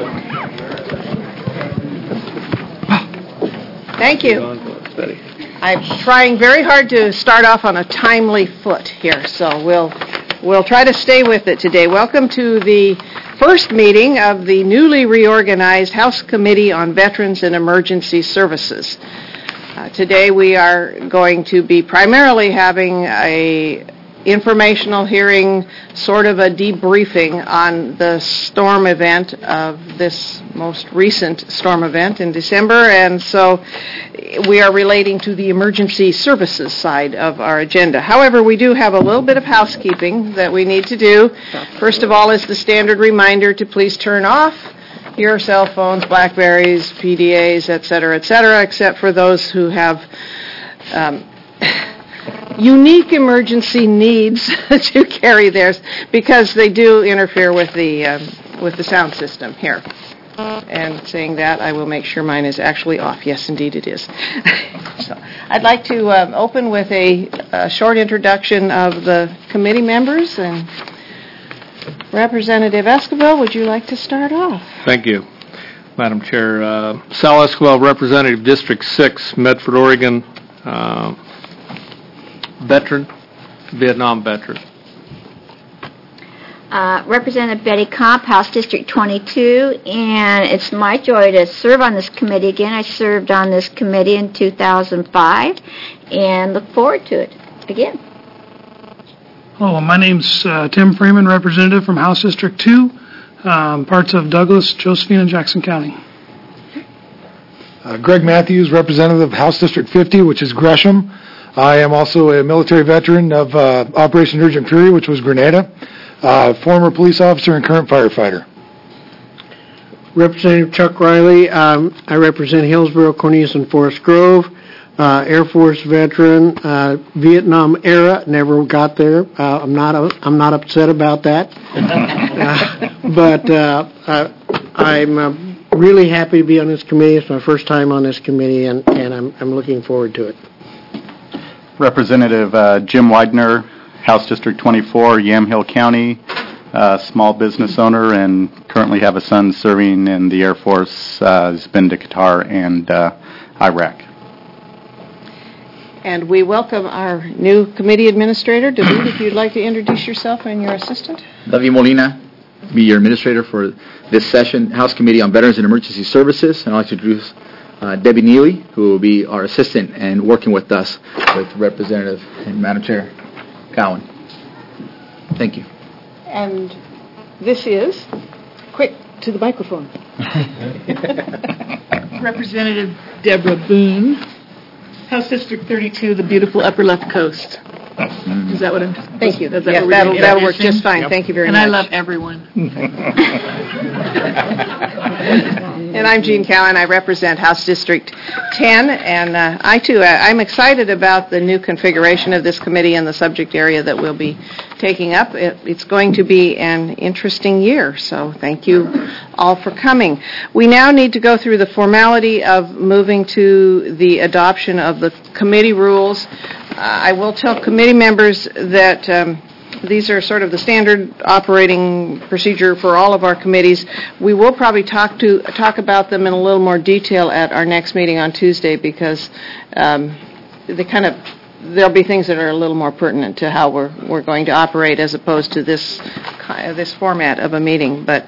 Thank you. I'm trying very hard to start off on a timely foot here, so we'll try to stay with it today. Welcome to the first meeting of the newly reorganized House Committee on Veterans and Emergency Services. Today we are going to be primarily having a informational hearing, sort of a debriefing on the storm event of this most recent storm event in December, and so we are relating to the emergency services side of our agenda. However, we do have a little bit of housekeeping that we need to do. First of all is the standard reminder to please turn off your cell phones, Blackberries, PDAs, et cetera, except for those who have unique emergency needs to carry theirs, because they do interfere with the sound system here. And saying that, I will make sure mine is actually off. Yes, indeed it is. So I'd like to open with a short introduction of the committee members. And Representative Esquivel, would you like to start off? Thank you, Madam Chair. Sal Esquivel, Representative District 6, Medford, Oregon, veteran, Vietnam veteran. Representative Betty Comp, House District 22, and it's my joy to serve on this committee again. I served on this committee in 2005 and look forward to it again. Hello, my name's Tim Freeman, representative from House District 2, parts of Douglas, Josephine, and Jackson County. Greg Matthews, representative of House District 50, which is Gresham. I am also a military veteran of Operation Urgent Fury, which was Grenada, former police officer and current firefighter. Representative Chuck Riley. I represent Hillsborough, Cornelius, and Forest Grove. Air Force veteran, Vietnam era, never got there. I'm not upset about that. But I'm really happy to be on this committee. It's my first time on this committee, and I'm looking forward to it. Representative Jim Widener, House District 24, Yamhill County, small business owner, and currently have a son serving in the Air Force. Has been to Qatar and Iraq. And we welcome our new committee administrator. David, if you'd like to introduce yourself and your assistant. David Molina, be your administrator for this session, House Committee on Veterans and Emergency Services. And I'd like to introduce Debbie Neely, who will be our assistant and working with us with Representative and Madam Chair Cowan. Thank you. And this is, quick, to the microphone. Representative Deborah Boone, House District 32, the beautiful Upper Left Coast. Is that what I'm... Thank you. Yes, that'll work just fine. Yep. Thank you very much. And I love everyone. And I'm Jean Cowan. I represent House District 10. And I, too, I'm excited about the new configuration of this committee and the subject area that we'll be taking up. It's going to be an interesting year, so thank you all for coming. We now need to go through the formality of moving to the adoption of the committee rules. I will tell committee members that these are sort of the standard operating procedure for all of our committees. We will probably talk about them in a little more detail at our next meeting on Tuesday, because there'll be things that are a little more pertinent to how we're going to operate as opposed to this format of a meeting. But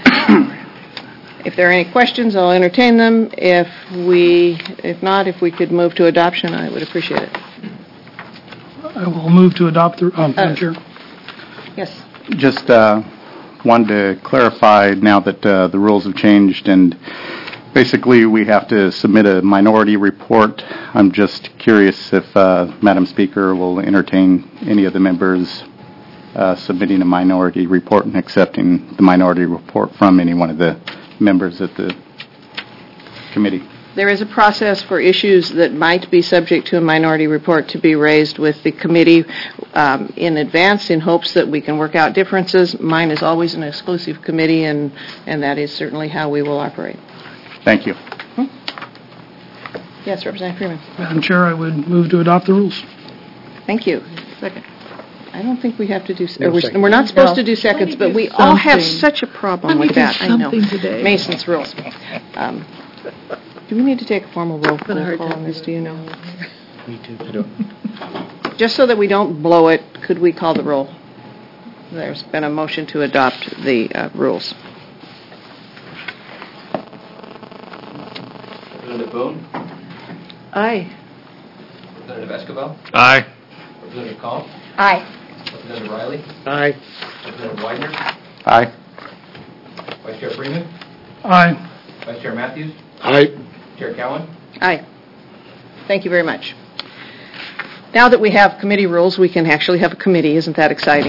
if there are any questions, I'll entertain them. If not, if we could move to adoption, I would appreciate it. I will move to adopt the... Madam Chair. Yes. Just wanted to clarify now that the rules have changed, and basically we have to submit a minority report. I'm just curious if Madam Speaker will entertain any of the members submitting a minority report and accepting the minority report from any one of the members at the committee. There is a process for issues that might be subject to a minority report to be raised with the committee in advance in hopes that we can work out differences. Mine is always an exclusive committee, and that is certainly how we will operate. Thank you. Yes, Representative Freeman. Madam Chair, I would move to adopt the rules. Thank you. Second. I don't think we have to do, we're not supposed to do seconds, but we all have such a problem with that, I know. Mason's rules. Do we need to take a formal roll call on this, do you know? Me too. Just so that we don't blow it, could we call the roll? There's been a motion to adopt the rules. Representative Boone? Aye. Representative Escobar? Aye. Representative Comp? Aye. Representative Riley? Aye. Representative Widener? Aye. Vice Chair Freeman? Aye. Vice Chair Matthews? Aye. Chair Cowan? Aye. Thank you very much. Now that we have committee rules, we can actually have a committee. Isn't that exciting?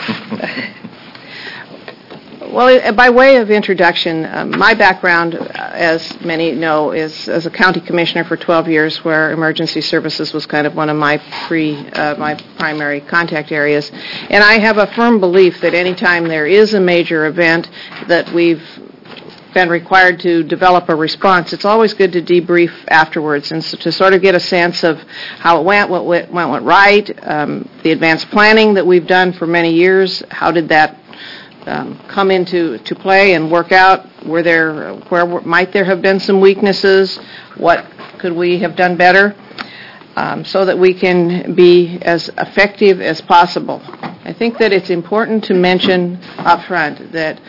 Well, by way of introduction, my background, as many know, is as a county commissioner for 12 years, where emergency services was kind of one of my primary contact areas. And I have a firm belief that anytime there is a major event that we've been required to develop a response, it's always good to debrief afterwards and so to sort of get a sense of how it went, what went right, the advanced planning that we've done for many years, how did that come into play and work out? Where might there have been some weaknesses? What could we have done better so that we can be as effective as possible? I think that it's important to mention up front that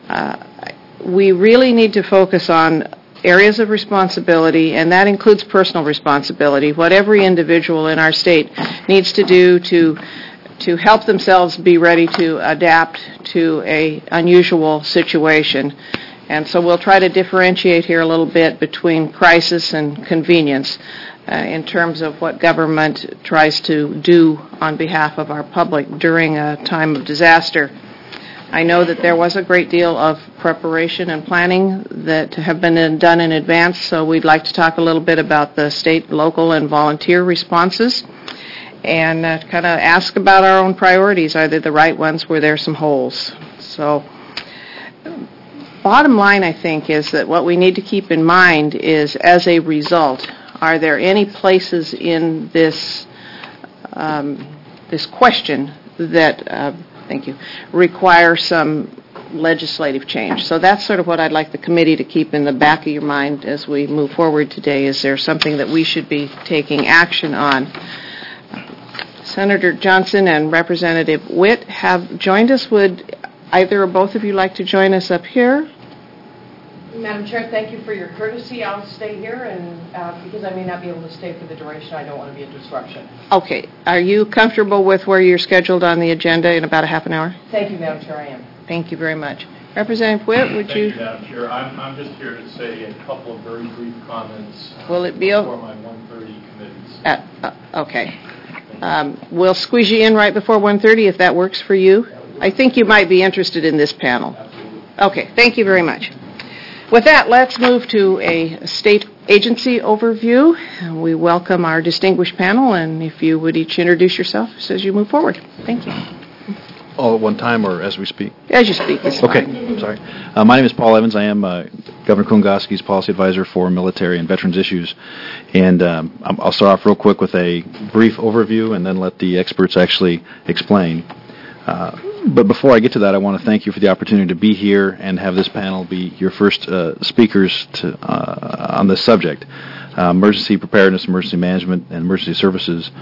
we really need to focus on areas of responsibility, and that includes personal responsibility, what every individual in our state needs to do to help themselves be ready to adapt to a unusual situation. And so we'll try to differentiate here a little bit between crisis and convenience in terms of what government tries to do on behalf of our public during a time of disaster. I know that there was a great deal of preparation and planning that have been done in advance, so we'd like to talk a little bit about the state, local, and volunteer responses and kind of ask about our own priorities. Are they the right ones? Were there some holes? So bottom line, I think, is that what we need to keep in mind is, as a result, are there any places in this this question that require some legislative change? So that's sort of what I'd like the committee to keep in the back of your mind as we move forward today. Is there something that we should be taking action on? Senator Johnson and Representative Witt have joined us. Would either or both of you like to join us up here? Madam Chair, thank you for your courtesy. I'll stay here, and because I may not be able to stay for the duration, I don't want to be a disruption. Okay. Are you comfortable with where you're scheduled on the agenda in about a half an hour? Thank you, Madam Chair, I am. Thank you very much. Representative Witt, would you? Thank you, Madam Chair. I'm just here to say a couple of very brief comments Will it be before my 1:30 committees. Okay. We'll squeeze you in right before 1:30 if that works for you. I think you might be interested in this panel. Absolutely. Okay. Thank you very much. With that, let's move to a state agency overview. We welcome our distinguished panel, and if you would each introduce yourselves as you move forward. Thank you. All at one time or as we speak? As you speak is okay. fine. Sorry. My name is Paul Evans. I am Governor Kulingoski's policy advisor for military and veterans issues. And I'll start off real quick with a brief overview and then let the experts actually explain. But before I get to that, I want to thank you for the opportunity to be here and have this panel be your first speakers on this subject. Emergency preparedness, emergency management, and emergency services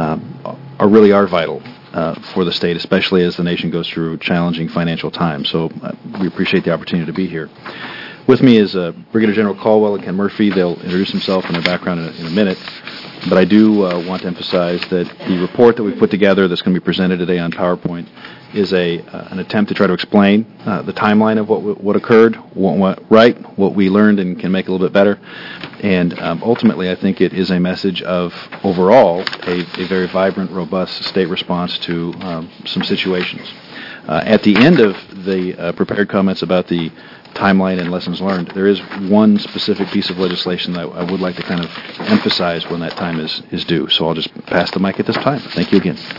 are vital for the state, especially as the nation goes through challenging financial times. So we appreciate the opportunity to be here. With me is Brigadier General Caldwell and Ken Murphy. They'll introduce themselves and their background in a minute. But I do want to emphasize that the report that we put together that's going to be presented today on PowerPoint is an attempt to try to explain the timeline of what occurred, what went right, what we learned and can make a little bit better. And ultimately, I think it is a message of, overall, a very vibrant, robust state response to some situations. At the end of the prepared comments about the timeline and lessons learned, there is one specific piece of legislation that I would like to kind of emphasize when that time is due. So I'll just pass the mic at this time. Thank you again.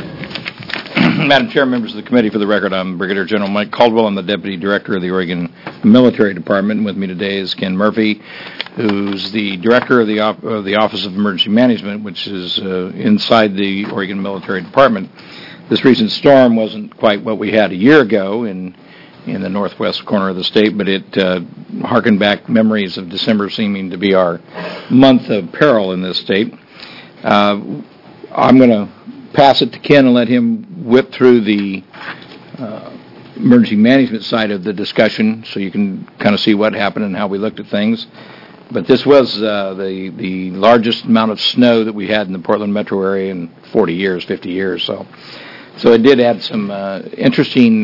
Madam Chair, members of the committee, for the record, I'm Brigadier General Mike Caldwell. I'm the Deputy Director of the Oregon Military Department. With me today is Ken Murphy, who's the Director of the Office of Emergency Management, which is inside the Oregon Military Department. this recent storm wasn't quite what we had a year ago in the northwest corner of the state, but it harkened back memories of December seeming to be our month of peril in this state. I'm going to pass it to Ken and let him whip through the emergency management side of the discussion so you can kind of see what happened and how we looked at things. But this was the largest amount of snow that we had in the Portland metro area in 40 years, 50 years. So it did add some interesting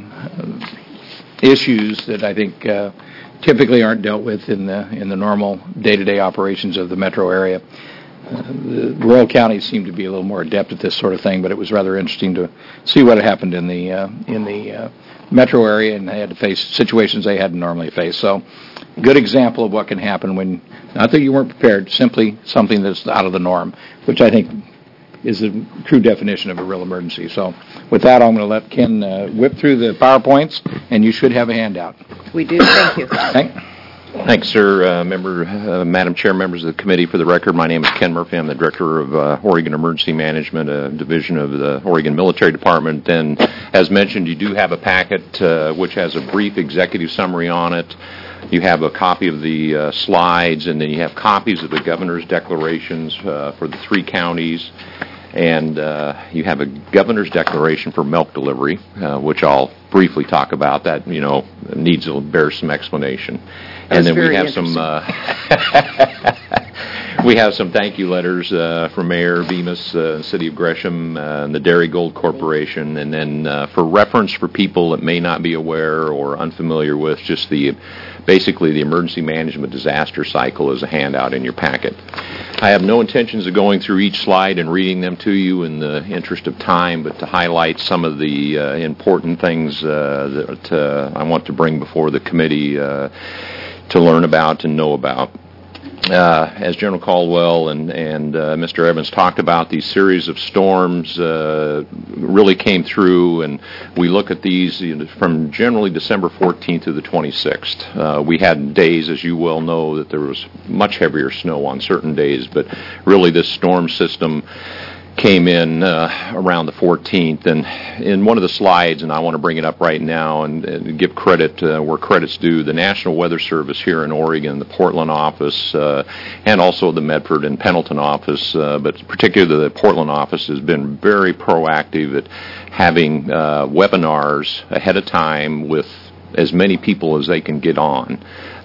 issues that I think typically aren't dealt with in the normal day-to-day operations of the metro area. The rural counties seem to be a little more adept at this sort of thing, but it was rather interesting to see what had happened in the metro area, and they had to face situations they hadn't normally faced. So, good example of what can happen when, not that you weren't prepared, simply something that's out of the norm, which I think is the true definition of a real emergency. So, with that, I'm going to let Ken whip through the PowerPoints, and you should have a handout. We do. Thank you. Thanks, sir. Madam Chair, members of the committee. For the record, my name is Ken Murphy. I'm the Director of Oregon Emergency Management, a division of the Oregon Military Department. And as mentioned, you do have a packet which has a brief executive summary on it. You have a copy of the slides, and then you have copies of the governor's declarations for the 3 counties. And you have a governor's declaration for milk delivery, which I'll briefly talk about. That, needs to bear some explanation. And then we have some thank you letters from Mayor Bemis, City of Gresham, and the Dairy Gold Corporation. And then for reference for people that may not be aware or unfamiliar with, just basically the emergency management disaster cycle is a handout in your packet. I have no intentions of going through each slide and reading them to you in the interest of time, but to highlight some of the important things that I want to bring before the committee to learn about and know about. As General Caldwell and Mr. Evans talked about, these series of storms really came through, and we look at these from generally December 14th to the 26th. We had days, as you well know, that there was much heavier snow on certain days, but really this storm system came in around the 14th, and in one of the slides, and I want to bring it up right now and give credit where credit's due, the National Weather Service here in Oregon, the Portland office, and also the Medford and Pendleton office, but particularly the Portland office has been very proactive at having webinars ahead of time with as many people as they can get on,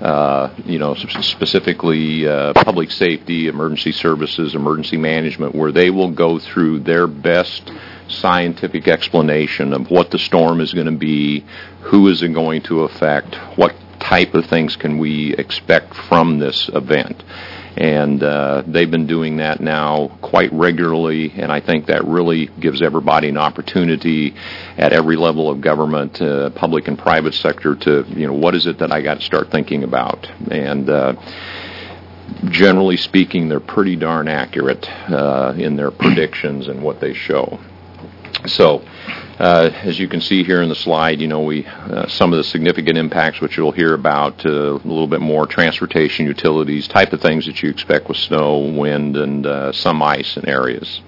specifically public safety, emergency services, emergency management, where they will go through their best scientific explanation of what the storm is going to be, who is it going to affect, what type of things can we expect from this event. And they've been doing that now quite regularly, and I think that really gives everybody an opportunity at every level of government, public and private sector, to, what is it that I got to start thinking about? And generally speaking, they're pretty darn accurate in their predictions and what they show. So, as you can see here in the slide, some of the significant impacts which you'll hear about, a little bit more transportation, utilities, type of things that you expect with snow, wind, and some ice in areas.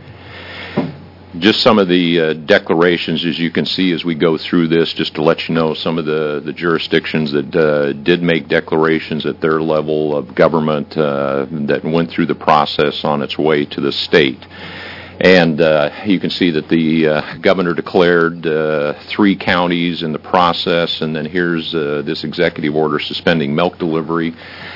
Just some of the declarations, as you can see as we go through this, just to let you know some of the jurisdictions that did make declarations at their level of government that went through the process on its way to the state. And you can see that the governor declared 3 counties in the process, and then here's this executive order suspending milk delivery.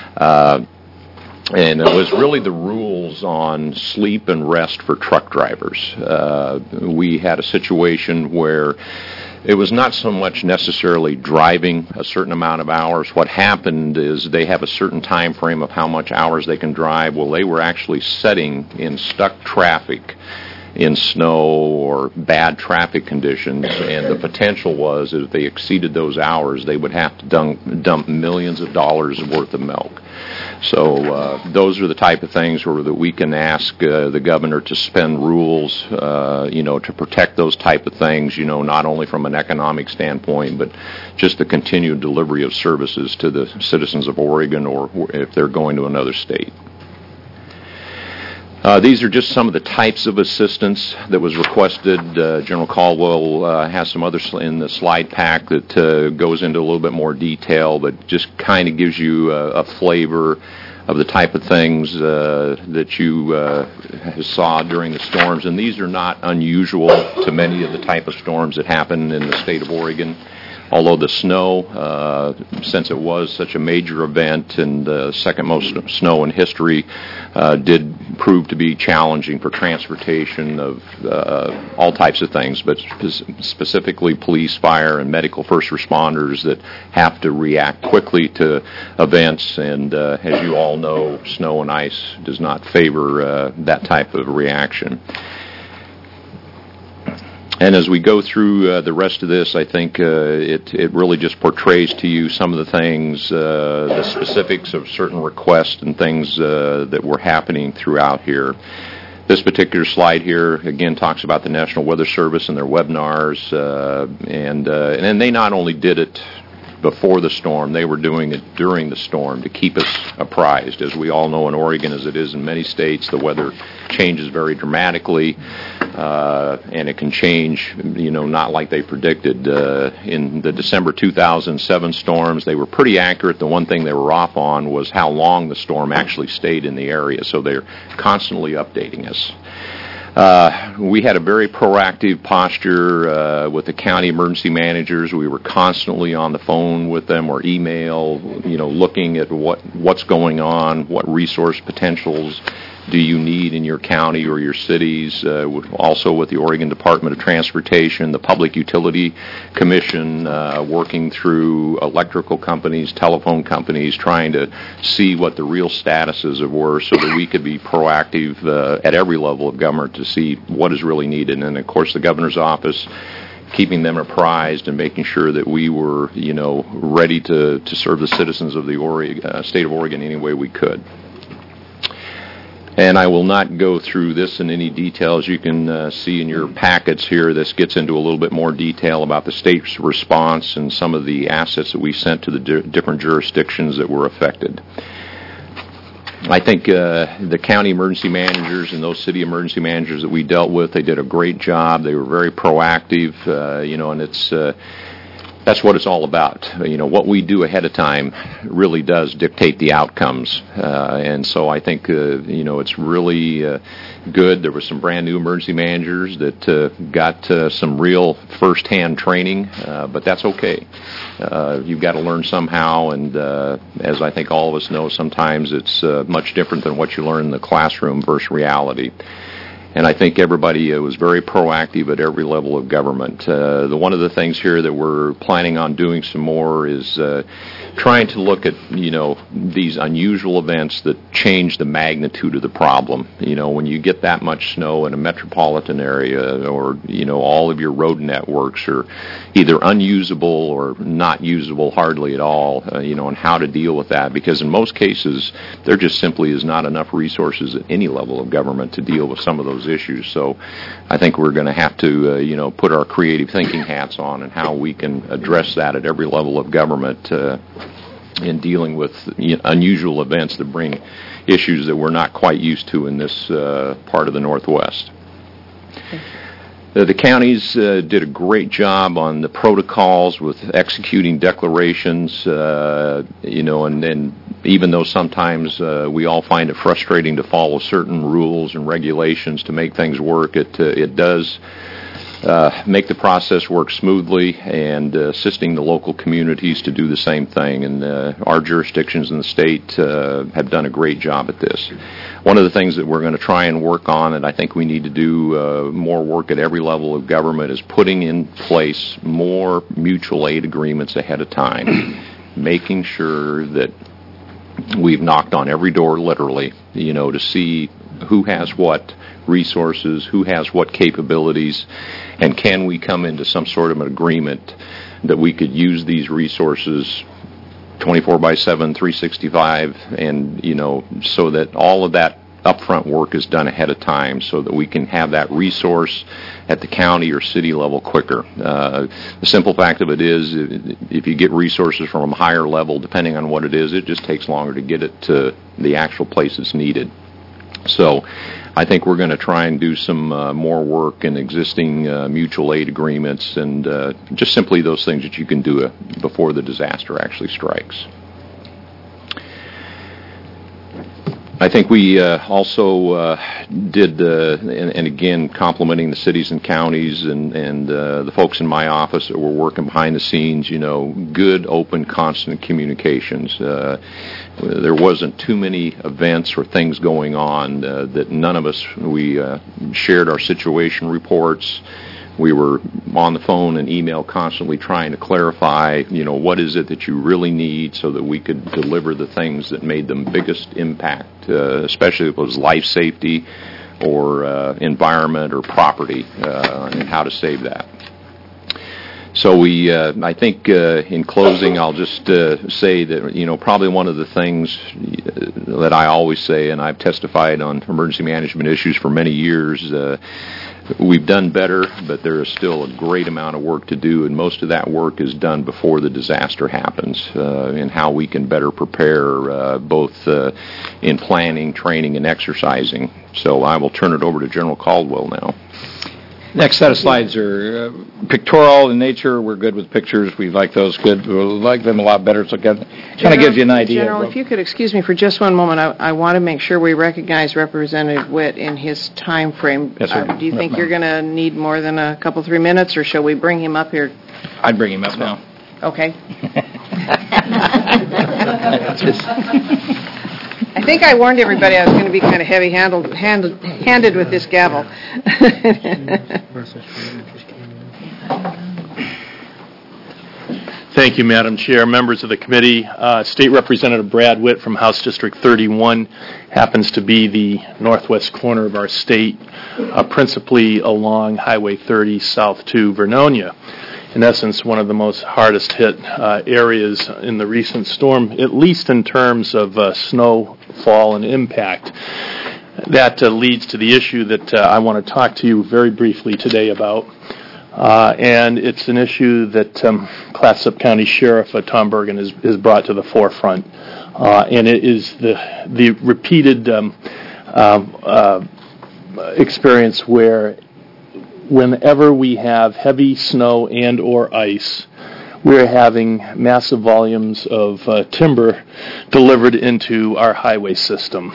And it was really the rules on sleep and rest for truck drivers. We had a situation where it was not so much necessarily driving a certain amount of hours. What happened is they have a certain time frame of how much hours they can drive. Well, they were actually setting in stuck traffic in snow or bad traffic conditions, and the potential was that if they exceeded those hours, they would have to dump millions of dollars worth of milk. So those are the type of things where that we can ask the governor to suspend rules, to protect those type of things, not only from an economic standpoint, but just the continued delivery of services to the citizens of Oregon or if they're going to another state. These are just some of the types of assistance that was requested. General Caldwell has some others in the slide pack that goes into a little bit more detail, but just kind of gives you a flavor of the type of things that you saw during the storms. And these are not unusual to many of the type of storms that happen in the state of Oregon. Although the snow, since it was such a major event and the second most snow in history, did prove to be challenging for transportation of all types of things, but specifically police, fire, and medical first responders that have to react quickly to events. And as you all know, snow and ice does not favor that type of reaction. And as we go through the rest of this, I think it really just portrays to you some of the things, the specifics of certain requests and things that were happening throughout here. This particular slide here, again, talks about the National Weather Service and their webinars, and they not only did it before the storm, they were doing it during the storm to keep us apprised. As we all know in Oregon, as it is in many states, the weather changes very dramatically, and it can change, not like they predicted. In the December 2007 storms, they were pretty accurate. The one thing they were off on was how long the storm actually stayed in the area, so they're constantly updating us. We had a very proactive posture with the county emergency managers. We were constantly on the phone with them or email, looking at what's going on, what resource potentials do you need in your county or your cities, also with the Oregon Department of Transportation, the Public Utility Commission, working through electrical companies, telephone companies, trying to see what the real statuses were so that we could be proactive at every level of government to see what is really needed. And, of course, the governor's office, keeping them apprised and making sure that we were, ready to serve the citizens of the state of Oregon any way we could. And I will not go through this in any details. You can see in your packets here, this gets into a little bit more detail about the state's response and some of the assets that we sent to the different jurisdictions that were affected. I think the county emergency managers and those city emergency managers that we dealt with, they did a great job. They were very proactive, and that's what it's all about. What we do ahead of time really does dictate the outcomes. And so I think, it's really good. There were some brand new emergency managers that got some real first-hand training, but that's okay. You've got to learn somehow, and as I think all of us know, sometimes it's much different than what you learn in the classroom versus reality. And I think everybody was very proactive at every level of government. One of the things here that we're planning on doing some more is trying to look at, these unusual events that change the magnitude of the problem. When you get that much snow in a metropolitan area or, all of your road networks are either unusable or not usable hardly at all, and how to deal with that. Because in most cases, there just simply is not enough resources at any level of government to deal with some of those issues. So I think we're going to have to, put our creative thinking hats on and how we can address that at every level of government in dealing with unusual events that bring issues that we're not quite used to in this part of the Northwest. The counties did a great job on the protocols with executing declarations, and then even though sometimes we all find it frustrating to follow certain rules and regulations to make things work, it does make the process work smoothly, and assisting the local communities to do the same thing. And our jurisdictions in the state have done a great job at this. One of the things that we're going to try and work on, and I think we need to do more work at every level of government, is putting in place more mutual aid agreements ahead of time, making sure that we've knocked on every door, literally, to see who has what resources, who has what capabilities, and can we come into some sort of an agreement that we could use these resources 24/7, 365, and, so that all of that upfront work is done ahead of time so that we can have that resource at the county or city level quicker. The simple fact of it is, if you get resources from a higher level, depending on what it is, it just takes longer to get it to the actual place it's needed. So I think we're going to try and do some more work in existing mutual aid agreements and just simply those things that you can do before the disaster actually strikes. I think we also did, and again, complimenting the cities and counties and the folks in my office that were working behind the scenes, good, open, constant communications. There wasn't too many events or things going on that none of us, we shared our situation reports. We were on the phone and email constantly trying to clarify, what is it that you really need so that we could deliver the things that made the biggest impact, especially if it was life safety or environment or property, and how to save that. So I think in closing, I'll just say that, probably one of the things that I always say, and I've testified on emergency management issues for many years, we've done better, but there is still a great amount of work to do, and most of that work is done before the disaster happens, and how we can better prepare both in planning, training, and exercising. So I will turn it over to General Caldwell now. Next set of slides are pictorial in nature. We're good with pictures. We like those good. We like them a lot better, so it kind of gives you an idea. General, if you could excuse me for just one moment, I want to make sure we recognize Representative Witt in his time frame. Yes, sir. Do you think you're going to need more than a couple, 3 minutes, or shall we bring him up here? I'd bring him up now. Okay. I think I warned everybody I was going to be kind of heavy-handed with this gavel. Thank you, Madam Chair, members of the committee. State Representative Brad Witt from House District 31 happens to be the northwest corner of our state, principally along Highway 30 south to Vernonia. In essence, one of the most hardest hit areas in the recent storm, at least in terms of snowfall and impact. That leads to the issue that I want to talk to you very briefly today about. And it's an issue that Clatsop County Sheriff Tom Bergen has brought to the forefront. And it is the repeated experience where whenever we have heavy snow and or ice, we're having massive volumes of timber delivered into our highway system.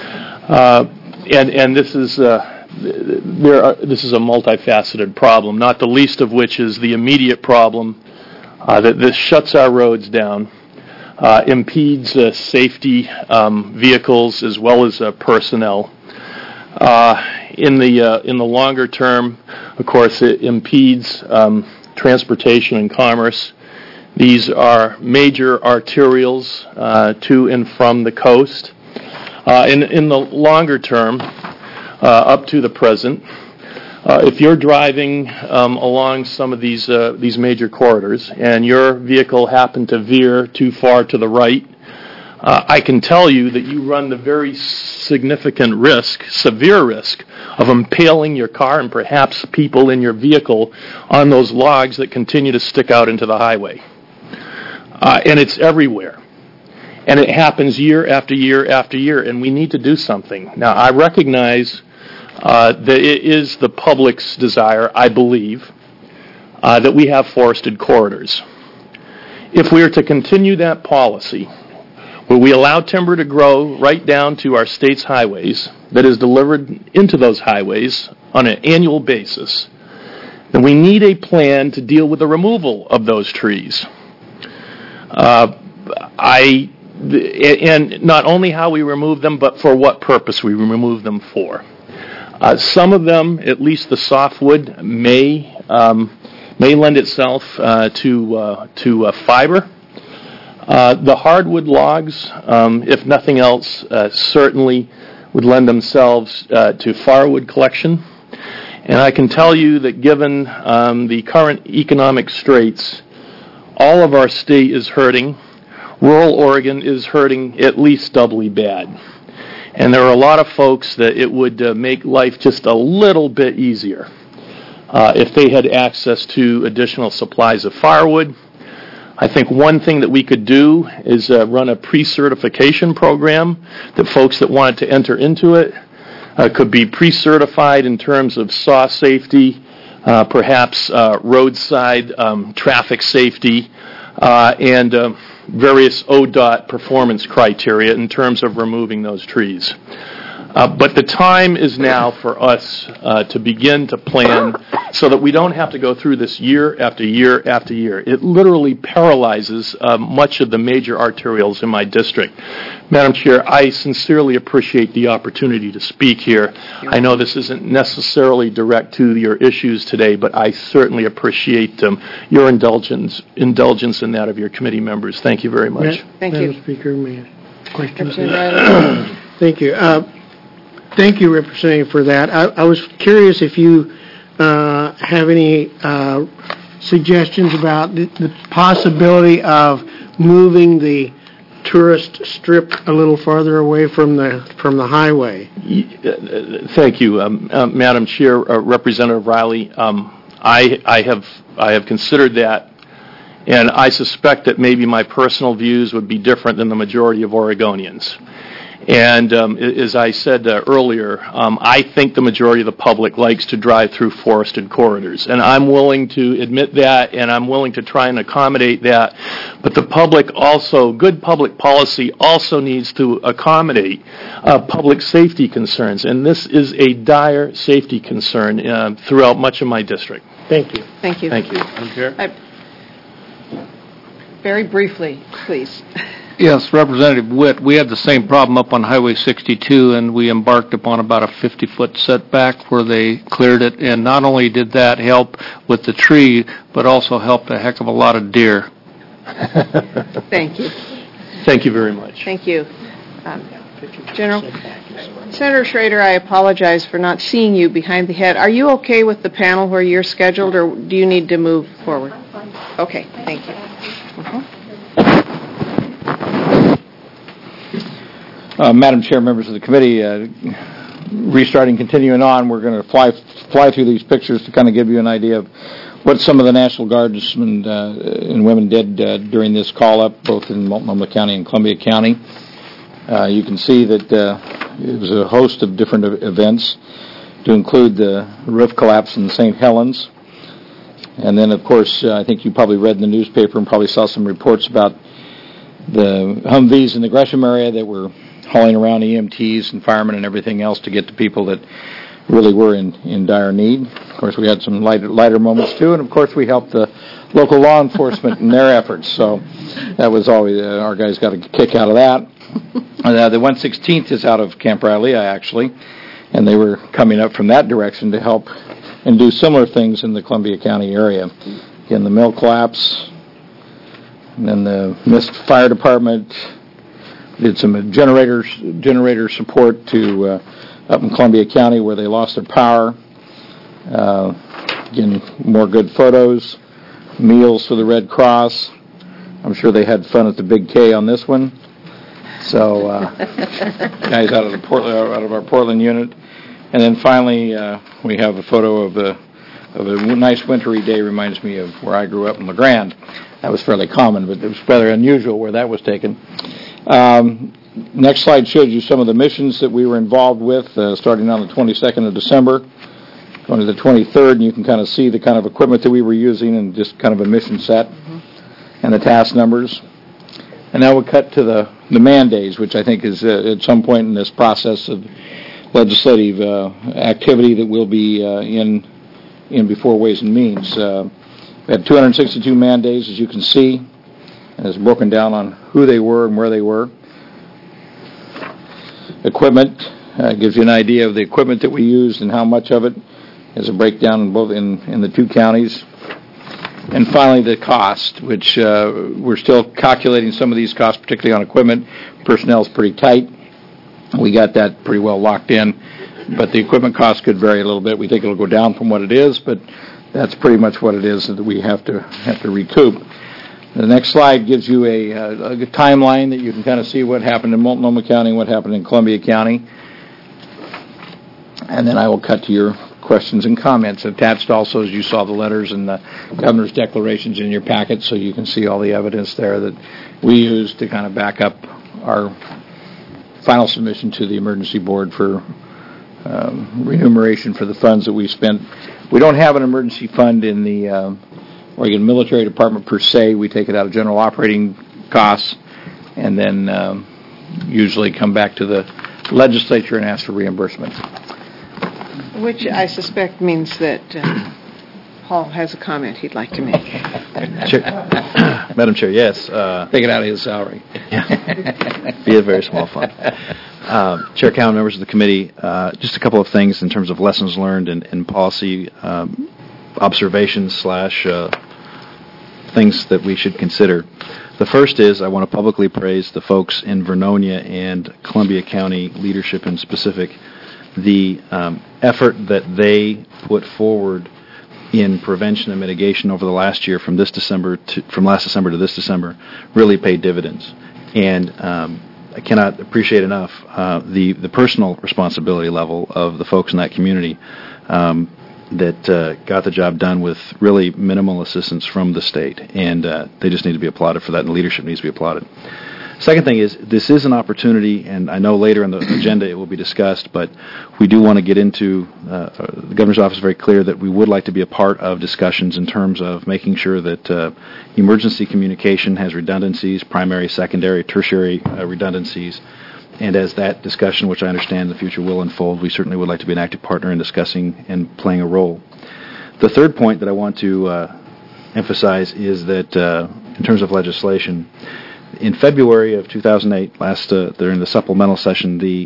And this is this is a multifaceted problem, not the least of which is the immediate problem that this shuts our roads down, impedes safety vehicles as well as personnel. In the longer term, of course, it impedes transportation and commerce. These are major arterials to and from the coast. In the longer term, up to the present, if you're driving along some of these major corridors and your vehicle happened to veer too far to the right, I can tell you that you run the very significant risk, severe risk, of impaling your car and perhaps people in your vehicle on those logs that continue to stick out into the highway. And it's everywhere. And it happens year after year after year, and we need to do something. Now, I recognize that it is the public's desire, I believe, that we have forested corridors. If we are to continue that policy, where we allow timber to grow right down to our state's highways that is delivered into those highways on an annual basis, then we need a plan to deal with the removal of those trees. And not only how we remove them, but for what purpose we remove them for. Some of them, at least the softwood, may lend itself to fiber. The hardwood logs, if nothing else, certainly would lend themselves to firewood collection. And I can tell you that given the current economic straits, all of our state is hurting. Rural Oregon is hurting at least doubly bad. And there are a lot of folks that it would make life just a little bit easier if they had access to additional supplies of firewood. I think one thing that we could do is run a pre-certification program that folks that wanted to enter into it could be pre-certified in terms of SAW safety, perhaps roadside traffic safety, and various ODOT performance criteria in terms of removing those trees. But the time is now for us to begin to plan so that we don't have to go through this year after year after year. It literally paralyzes much of the major arterials in my district. Madam Chair, I sincerely appreciate the opportunity to speak here. I know this isn't necessarily direct to your issues today, but I certainly appreciate your indulgence in that of your committee members. Thank you very much. Thank you. Madam Speaker, may I have questions? Thank you. Thank you, Representative, for that. I was curious if you have any suggestions about the possibility of moving the tourist strip a little farther away from the highway. Thank you, Madam Chair, Representative Riley. I have considered that, and I suspect that maybe my personal views would be different than the majority of Oregonians. And as I said earlier, I think the majority of the public likes to drive through forested corridors. And I'm willing to admit that, and I'm willing to try and accommodate that. But the public also, good public policy also needs to accommodate public safety concerns. And this is a dire safety concern throughout much of my district. Thank you. Thank you. Thank you. Madam Chair? Very briefly, please. Yes, Representative Witt, we had the same problem up on Highway 62, and we embarked upon about a 50-foot setback where they cleared it, and not only did that help with the tree, but also helped a heck of a lot of deer. Thank you. Thank you very much. Thank you. General, Senator Schrader, I apologize for not seeing you behind the head. Are you okay with the panel where you're scheduled, or do you need to move forward? Okay, thank you. Madam Chair, members of the committee, continuing on, we're going to fly through these pictures to kind of give you an idea of what some of the National Guardsmen and women did during this call-up, both in Multnomah County and Columbia County. You can see that it was a host of different events, to include the roof collapse in St. Helens. And then, of course, I think you probably read in the newspaper and probably saw some reports about the Humvees in the Gresham area that were hauling around EMTs and firemen and everything else to get to people that really were in dire need. Of course, we had some lighter moments, too, and, of course, we helped the local law enforcement in their efforts. So that was always, our guys got a kick out of that. The 116th is out of Camp Rylea, actually, and they were coming up from that direction to help and do similar things in the Columbia County area. Again, the mill collapse, and then the Mist Fire Department did some generator support to up in Columbia County where they lost their power. Again, more good photos, meals for the Red Cross. I'm sure they had fun at the Big K on this one. So, guys out of our Portland unit. And then finally, we have a photo of a nice wintry day. Reminds me of where I grew up in LeGrand. That was fairly common, but it was rather unusual where that was taken. Next slide shows you some of the missions that we were involved with, starting on the 22nd of December, going to the 23rd, and you can kind of see the kind of equipment that we were using and just kind of a mission set and the task numbers. And now we'll cut to the man days, which I think is at some point in this process of legislative activity that we'll be in before Ways and Means. We had 262 man days, as you can see, and it's broken down on who they were and where they were. Equipment gives you an idea of the equipment that we used and how much of it. There's a breakdown in both in the two counties. And finally, the cost, which we're still calculating some of these costs, particularly on equipment. Personnel is pretty tight. We got that pretty well locked in, but the equipment cost could vary a little bit. We think it'll go down from what it is, but that's pretty much what it is that we have to recoup. The next slide gives you a timeline that you can kind of see what happened in Multnomah County and what happened in Columbia County. And then I will cut to your questions and comments. Attached also, as you saw, the letters and the governor's declarations in your packet, so you can see all the evidence there that we used to kind of back up our final submission to the emergency board for remuneration for the funds that we spent. We don't have an emergency fund in the Oregon Military Department per se. We take it out of general operating costs and then usually come back to the legislature and ask for reimbursement. Which I suspect means that Paul has a comment he'd like to make. Madam Chair, yes. Take it out of his salary. Be a very small fund. Chair Cowan, members of the committee, just a couple of things in terms of lessons learned and policy observations / things that we should consider. The first is I want to publicly praise the folks in Vernonia and Columbia County leadership in specific. The effort that they put forward in prevention and mitigation over the last year from last December to this December really paid dividends. And I cannot appreciate enough the personal responsibility level of the folks in that community that got the job done with really minimal assistance from the state. And they just need to be applauded for that, and the leadership needs to be applauded. Second thing is, this is an opportunity, and I know later in the agenda it will be discussed, but we do want to get into, the Governor's Office is very clear that we would like to be a part of discussions in terms of making sure that emergency communication has redundancies, primary, secondary, tertiary redundancies, and as that discussion, which I understand in the future will unfold, we certainly would like to be an active partner in discussing and playing a role. The third point that I want to emphasize is that in terms of legislation, in February of 2008, during the supplemental session, the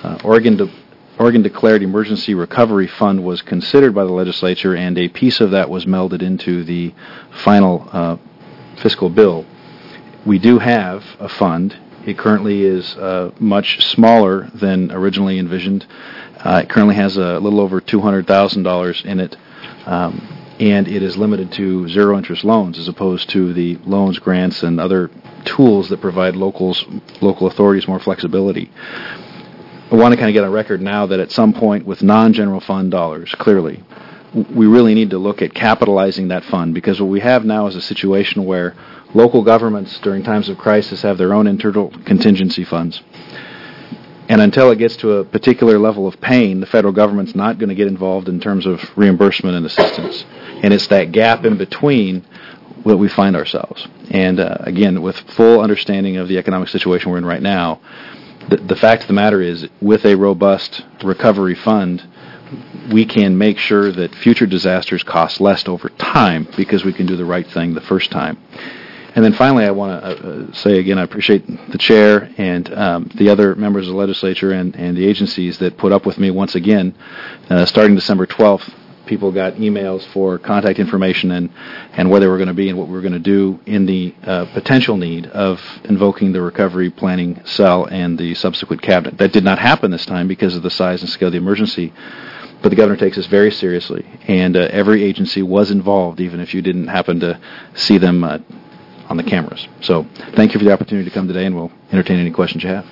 Oregon Declared Emergency Recovery Fund was considered by the legislature, and a piece of that was melded into the final fiscal bill. We do have a fund. It currently is much smaller than originally envisioned. It currently has a little over $200,000 in it, and it is limited to zero-interest loans as opposed to the loans, grants, and other tools that provide local authorities more flexibility. I want to kind of get on record now that at some point with non-general fund dollars, clearly, we really need to look at capitalizing that fund, because what we have now is a situation where local governments during times of crisis have their own internal contingency funds. And until it gets to a particular level of pain, the federal government's not going to get involved in terms of reimbursement and assistance. And it's that gap in between where we find ourselves. And again, with full understanding of the economic situation we're in right now, the fact of the matter is, with a robust recovery fund, we can make sure that future disasters cost less over time because we can do the right thing the first time. And then finally, I want to say again, I appreciate the chair and the other members of the legislature and the agencies that put up with me once again. Starting December 12th, people got emails for contact information and where they were going to be and what we were going to do in the potential need of invoking the recovery planning cell and the subsequent cabinet. That did not happen this time because of the size and scale of the emergency. But the governor takes this very seriously, and every agency was involved, even if you didn't happen to see them on the cameras. So thank you for the opportunity to come today, and we'll entertain any questions you have.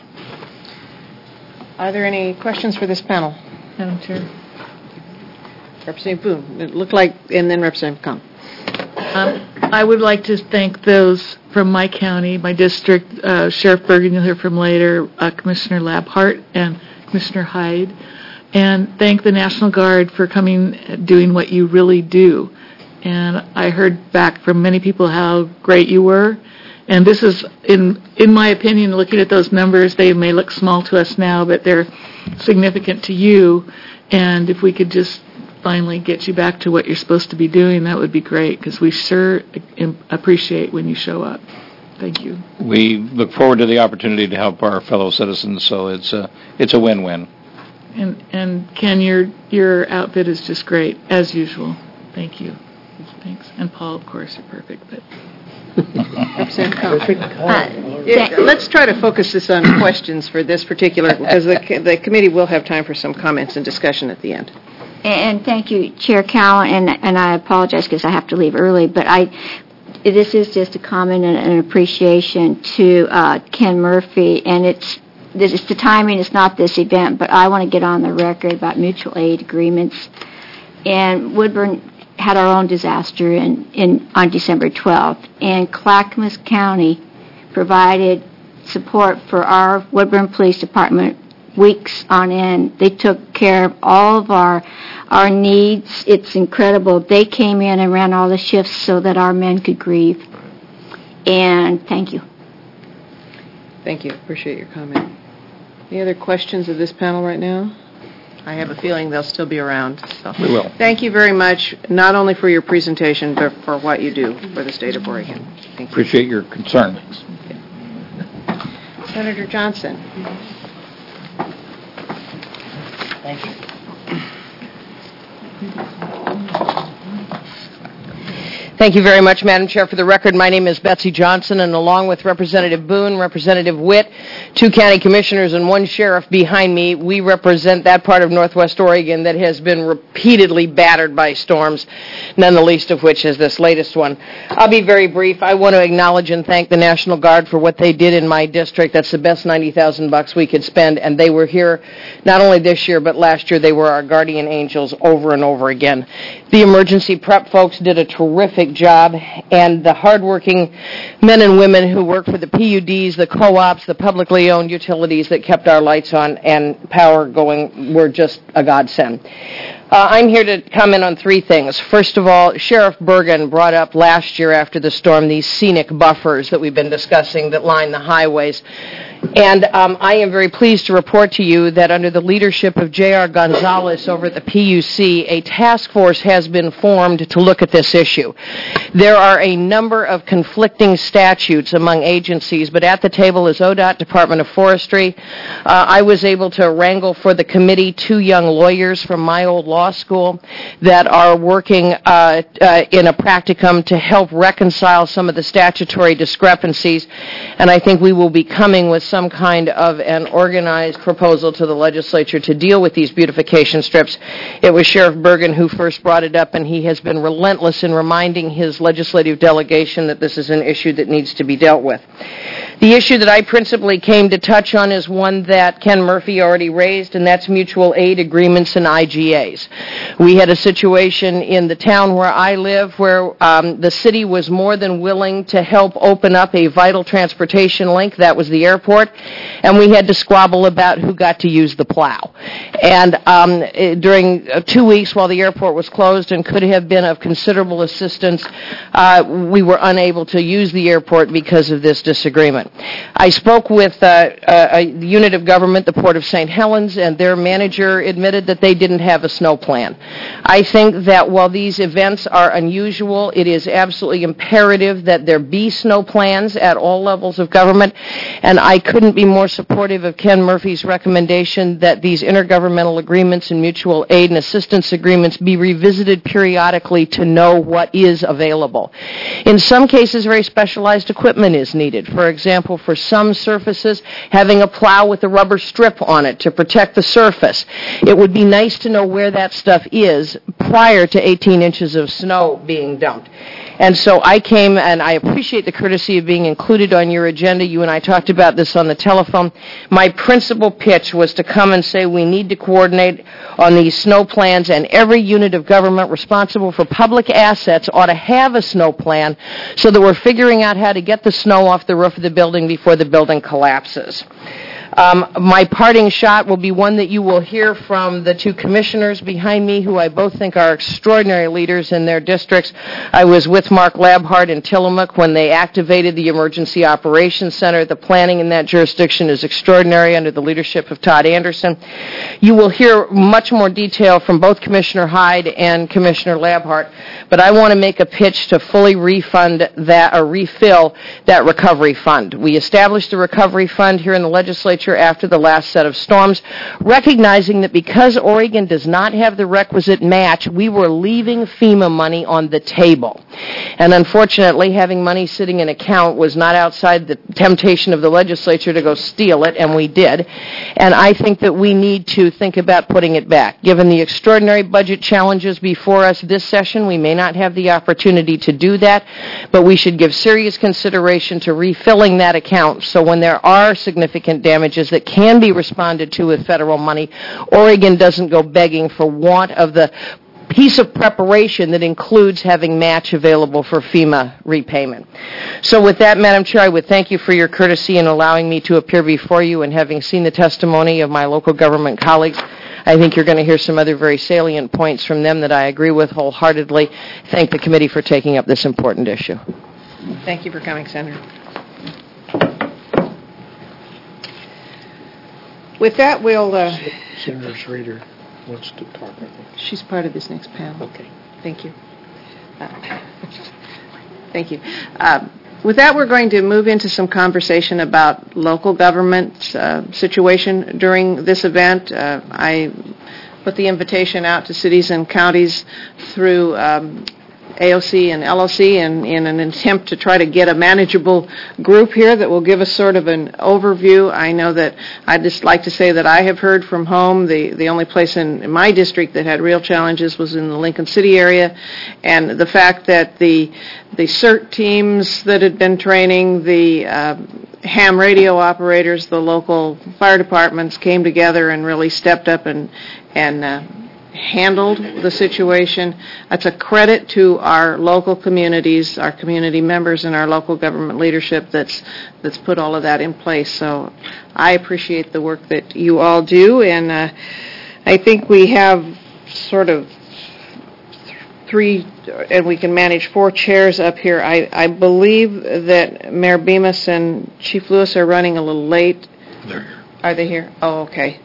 Are there any questions for this panel? Madam Chair. Representative Boone, it looked like, and then Representative Kahn. I would like to thank those from my county, my district, Sheriff Bergen, you'll hear from later, Commissioner Labhart and Commissioner Hyde, and thank the National Guard for coming, doing what you really do. And I heard back from many people how great you were. And this is, in my opinion, looking at those numbers, they may look small to us now, but they're significant to you. And if we could just finally get you back to what you're supposed to be doing, that would be great, because we sure appreciate when you show up. Thank you. We look forward to the opportunity to help our fellow citizens, so it's a win-win. And Ken, your outfit is just great, as usual. Thank you. Thanks. And Paul, of course, you're perfect. But let's try to focus this on questions for this particular, because the committee will have time for some comments and discussion at the end. And thank you, Chair Cowan, and I apologize because I have to leave early, but this is just a comment and an appreciation to Ken Murphy, and it's the timing, it's not this event, but I want to get on the record about mutual aid agreements. And Woodburn had our own disaster on December 12th, and Clackamas County provided support for our Woodburn Police Department weeks on end. They took care of all of our needs. It's incredible. They came in and ran all the shifts so that our men could grieve. And thank you. Thank you. Appreciate your comment. Any other questions of this panel right now? I have a feeling they'll still be around. So. We will. Thank you very much, not only for your presentation, but for what you do for the state of Oregon. Thank you. Appreciate your concern. Senator Johnson. Thank you. Thank you very much, Madam Chair. For the record, my name is Betsy Johnson, and along with Representative Boone, Representative Witt, 2 county commissioners, and 1 sheriff behind me, we represent that part of Northwest Oregon that has been repeatedly battered by storms, none the least of which is this latest one. I'll be very brief. I want to acknowledge and thank the National Guard for what they did in my district. That's the best $90,000 we could spend, and they were here not only this year, but last year. They were our guardian angels over and over again. The emergency prep folks did a terrific job, and the hardworking men and women who work for the PUDs, the co-ops, the publicly owned utilities that kept our lights on and power going were just a godsend. I'm here to comment on 3 things. First of all, Sheriff Bergen brought up last year after the storm these scenic buffers that we've been discussing that line the highways. And I am very pleased to report to you that under the leadership of J.R. Gonzalez over at the PUC, a task force has been formed to look at this issue. There are a number of conflicting statutes among agencies, but at the table is ODOT, Department of Forestry. I was able to wrangle for the committee 2 young lawyers from my old law school that are working in a practicum to help reconcile some of the statutory discrepancies, and I think we will be coming with some kind of an organized proposal to the legislature to deal with these beautification strips. It was Sheriff Bergen who first brought it up, and he has been relentless in reminding his legislative delegation that this is an issue that needs to be dealt with. The issue that I principally came to touch on is one that Ken Murphy already raised, and that's mutual aid agreements and IGAs. We had a situation in the town where I live where the city was more than willing to help open up a vital transportation link. That was the airport, and we had to squabble about who got to use the plow. And during 2 weeks while the airport was closed and could have been of considerable assistance, we were unable to use the airport because of this disagreement. I spoke with a unit of government, the Port of St. Helens, and their manager admitted that they didn't have a snow plan. I think that while these events are unusual, it is absolutely imperative that there be snow plans at all levels of government, and I couldn't be more supportive of Ken Murphy's recommendation that these intergovernmental agreements and mutual aid and assistance agreements be revisited periodically to know what is available. In some cases, very specialized equipment is needed. For example, for some surfaces, having a plow with a rubber strip on it to protect the surface. It would be nice to know where that stuff is prior to 18 inches of snow being dumped. And so I came, and I appreciate the courtesy of being included on your agenda. You and I talked about this on the telephone. My principal pitch was to come and say we need to coordinate on these snow plans, and every unit of government responsible for public assets ought to have a snow plan so that we're figuring out how to get the snow off the roof of the building before the building collapses. My parting shot will be one that you will hear from the 2 commissioners behind me, who I both think are extraordinary leaders in their districts. I was with Mark Labhart in Tillamook when they activated the Emergency Operations Center. The planning in that jurisdiction is extraordinary under the leadership of Todd Anderson. You will hear much more detail from both Commissioner Hyde and Commissioner Labhart, but I want to make a pitch to fully refund that or refill that recovery fund. We established the recovery fund here in the legislature after the last set of storms, recognizing that because Oregon does not have the requisite match, we were leaving FEMA money on the table. And unfortunately, having money sitting in account was not outside the temptation of the legislature to go steal it, and we did. And I think that we need to think about putting it back. Given the extraordinary budget challenges before us this session, we may not have the opportunity to do that, but we should give serious consideration to refilling that account so when there are significant damages that can be responded to with federal money, Oregon doesn't go begging for want of the piece of preparation that includes having match available for FEMA repayment. So with that, Madam Chair, I would thank you for your courtesy in allowing me to appear before you, and having seen the testimony of my local government colleagues, I think you're going to hear some other very salient points from them that I agree with wholeheartedly. Thank the committee for taking up this important issue. Thank you for coming, Senator. With that, we'll... Senator Schrader wants to talk, I think. She's part of this next panel. Okay. Thank you. Thank you. With that, we're going to move into some conversation about local government situation during this event. I put the invitation out to cities and counties through AOC and LOC in an attempt to try to get a manageable group here that will give us sort of an overview. I know that I'd just like to say that I have heard from home. The only place in my district that had real challenges was in the Lincoln City area, and the fact that the CERT teams that had been training, the ham radio operators, the local fire departments came together and really stepped up and handled the situation. That's a credit to our local communities, our community members, and our local government leadership that's put all of that in place. So I appreciate the work that you all do, and I think we have sort of 3, and we can manage 4 chairs up here. I believe that Mayor Bemis and Chief Lewis are running a little late. They're here. Are they here? Oh, okay.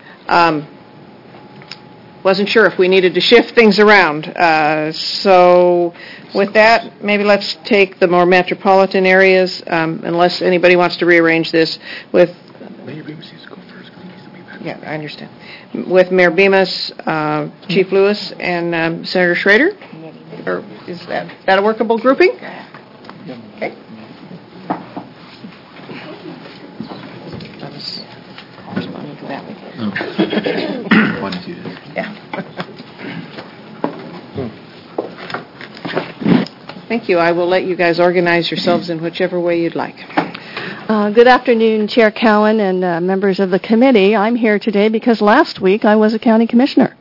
Wasn't sure if we needed to shift things around. So with that, maybe let's take the more metropolitan areas, unless anybody wants to rearrange this with... Mayor Bemis needs to go first because he needs to be back. Yeah, I understand. With Mayor Bemis, Chief Lewis, and Senator Schrader? Or is that a workable grouping? Okay. I was corresponding to that one. Why don't you do that? Yeah. Thank you. I will let you guys organize yourselves in whichever way you'd like. Good afternoon, Chair Cowan and members of the committee. I'm here today because last week I was a county commissioner.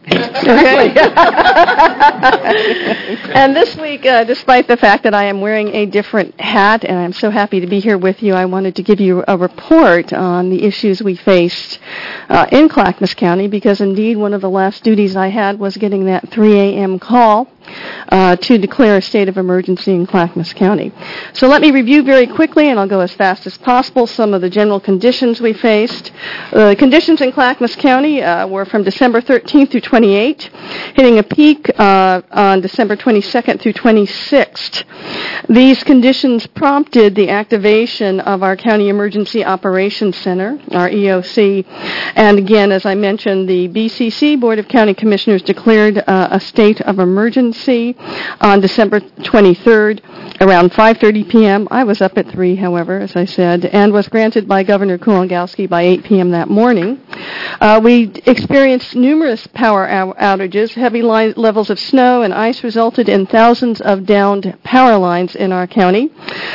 And this week, despite the fact that I am wearing a different hat, and I'm so happy to be here with you, I wanted to give you a report on the issues we faced in Clackamas County, because indeed one of the last duties I had was getting that 3 a.m. call to declare a state of emergency in Clackamas County. So let me review very quickly, and I'll go as fast as possible, some of the general conditions we faced. The conditions in Clackamas County were from December 13th through 28th, hitting a peak on December 22nd through 26th. These conditions prompted the activation of our County Emergency Operations Center, our EOC, and again, as I mentioned, the BCC, Board of County Commissioners, declared a state of emergency on December 23rd around 5:30 p.m. I was up at 3, however, as I said, and was granted by Governor Kulongoski by 8 p.m. that morning. We experienced numerous power outages. Heavy levels of snow and ice resulted in thousands of downed power lines in our county.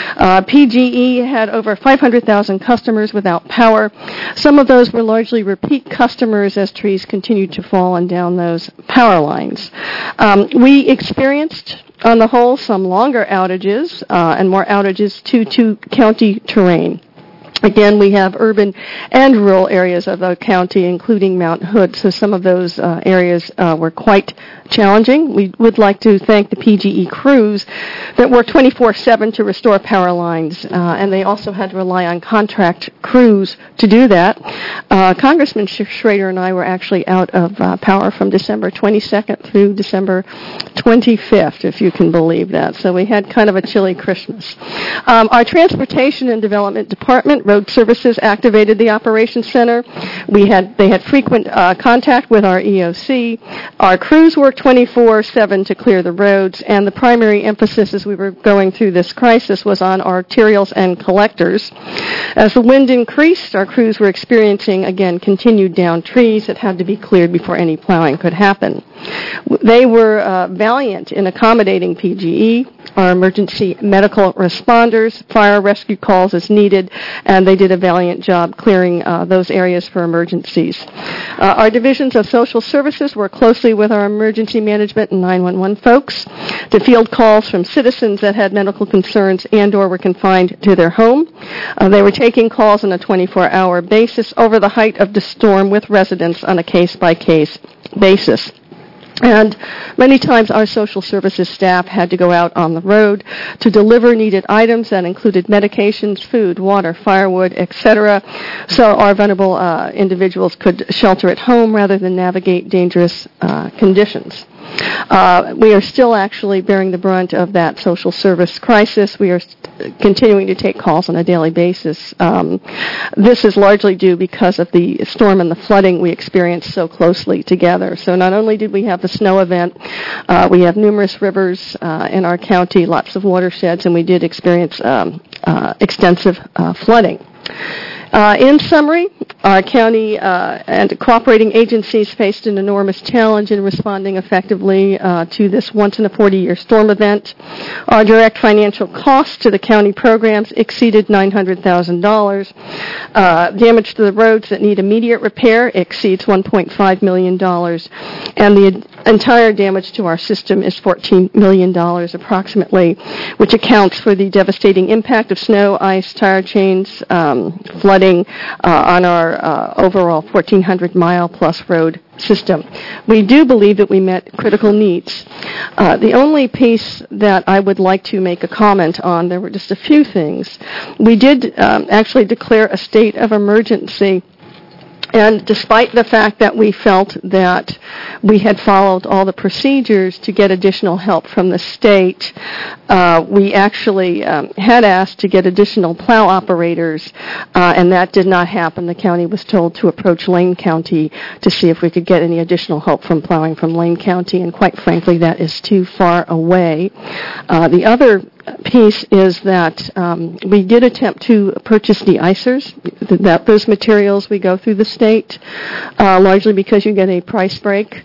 PGE had over 500,000 customers without power. Some of those were largely repeat customers as trees continued to fall and down those power lines. We experienced, on the whole, some longer outages and more outages to county terrain. Again, we have urban and rural areas of the county, including Mount Hood, so some of those areas were quite challenging. We would like to thank the PGE crews that worked 24/7 to restore power lines, and they also had to rely on contract crews to do that. Congressman Schrader and I were actually out of power from December 22nd through December 25th, if you can believe that. So we had kind of a chilly Christmas. Our Transportation and Development Department, Road Services, activated the Operations Center. They had frequent contact with our EOC. Our crews worked 24/7 to clear the roads, and the primary emphasis as we were going through this crisis was on arterials and collectors. As the wind increased, our crews were experiencing, again, continued downed trees that had to be cleared before any plowing could happen. They were valiant in accommodating PGE, our emergency medical responders, fire rescue calls as needed, and they did a valiant job clearing those areas for emergencies. Our divisions of social services work closely with our emergency management and 911 folks to field calls from citizens that had medical concerns and or were confined to their home. They were taking calls on a 24-hour basis over the height of the storm with residents on a case-by-case basis. And many times our social services staff had to go out on the road to deliver needed items that included medications, food, water, firewood, etc. So our vulnerable individuals could shelter at home rather than navigate dangerous conditions. We are still actually bearing the brunt of that social service crisis. We are continuing to take calls on a daily basis. This is largely due because of the storm and the flooding we experienced so closely together. So not only did we have the snow event, we have numerous rivers in our county, lots of watersheds, and we did experience extensive flooding. In summary, our county and cooperating agencies faced an enormous challenge in responding effectively to this once-in-a-40-year storm event. Our direct financial costs to the county programs exceeded $900,000. Damage to the roads that need immediate repair exceeds $1.5 million, and the entire damage to our system is $14 million approximately, which accounts for the devastating impact of snow, ice, tire chains, flooding on our overall 1,400-mile-plus road system. We do believe that we met critical needs. The only piece that I would like to make a comment on, there were just a few things. We did actually declare a state of emergency. And despite the fact that we felt that we had followed all the procedures to get additional help from the state, we actually had asked to get additional plow operators, and that did not happen. The county was told to approach Lane County to see if we could get any additional help from plowing from Lane County, and quite frankly, that is too far away. The other piece is that we did attempt to purchase de-icers. Those materials we go through the state, largely because you get a price break,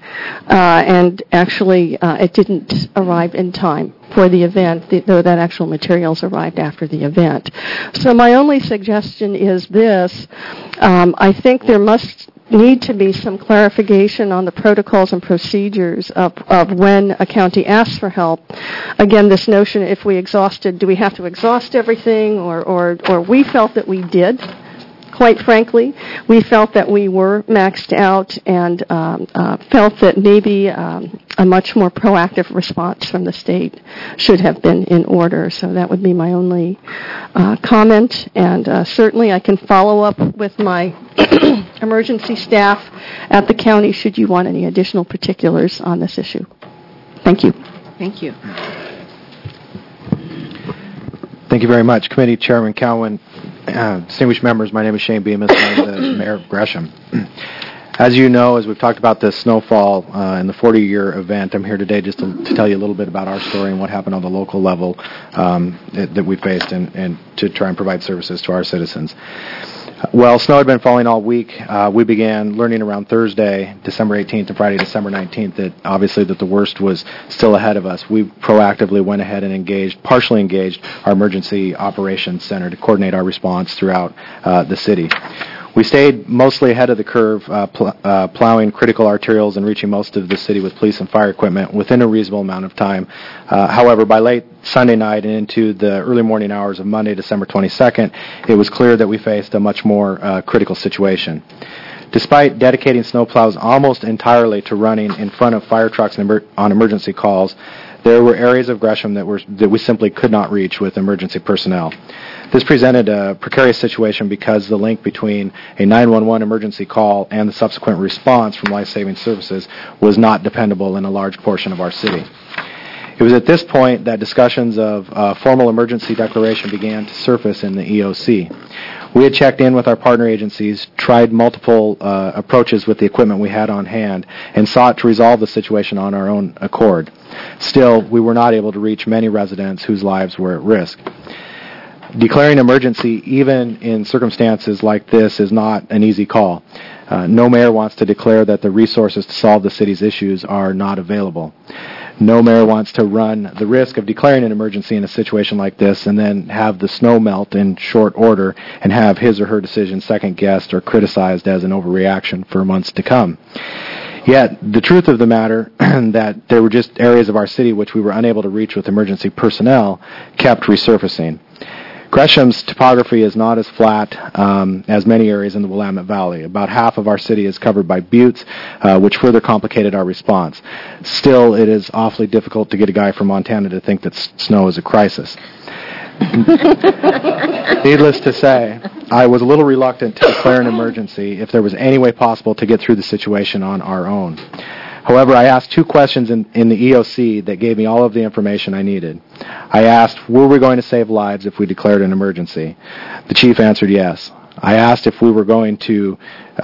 and actually it didn't arrive in time for the event, though that actual materials arrived after the event. So my only suggestion is this. I think there must need to be some clarification on the protocols and procedures of when a county asks for help. Again, this notion, if we exhausted, do we have to exhaust everything, or we felt that we did. Quite frankly, we felt that we were maxed out and felt that maybe a much more proactive response from the state should have been in order. So that would be my only comment. And certainly I can follow up with my emergency staff at the county should you want any additional particulars on this issue. Thank you. Thank you. Thank you very much. Committee Chairman Cowan, distinguished members, my name is Shane Bemis. I'm the Mayor of Gresham. As you know, as we've talked about the snowfall and the 40-year event, I'm here today just to tell you a little bit about our story and what happened on the local level that we faced and to try and provide services to our citizens. Well, snow had been falling all week. We began learning around Thursday, December 18th and Friday, December 19th, that the worst was still ahead of us. We proactively went ahead and partially engaged our emergency operations center to coordinate our response throughout the city. We stayed mostly ahead of the curve, plowing critical arterials and reaching most of the city with police and fire equipment within a reasonable amount of time. However, by late Sunday night and into the early morning hours of Monday, December 22nd, it was clear that we faced a much more critical situation. Despite dedicating snowplows almost entirely to running in front of fire trucks on emergency calls, there were areas of Gresham that we simply could not reach with emergency personnel. This presented a precarious situation because the link between a 911 emergency call and the subsequent response from life-saving services was not dependable in a large portion of our city. It was at this point that discussions of formal emergency declaration began to surface in the EOC. We had checked in with our partner agencies, tried multiple approaches with the equipment we had on hand, and sought to resolve the situation on our own accord. Still, we were not able to reach many residents whose lives were at risk. Declaring emergency, even in circumstances like this, is not an easy call. No mayor wants to declare that the resources to solve the city's issues are not available. No mayor wants to run the risk of declaring an emergency in a situation like this and then have the snow melt in short order and have his or her decision second-guessed or criticized as an overreaction for months to come. Yet, the truth of the matter, that there were just areas of our city which we were unable to reach with emergency personnel, kept resurfacing. Gresham's topography is not as flat as many areas in the Willamette Valley. About half of our city is covered by buttes, which further complicated our response. Still, it is awfully difficult to get a guy from Montana to think that snow is a crisis. Needless to say, I was a little reluctant to declare an emergency if there was any way possible to get through the situation on our own. However, I asked two questions in the EOC that gave me all of the information I needed. I asked, were we going to save lives if we declared an emergency? The chief answered yes. I asked if we were going to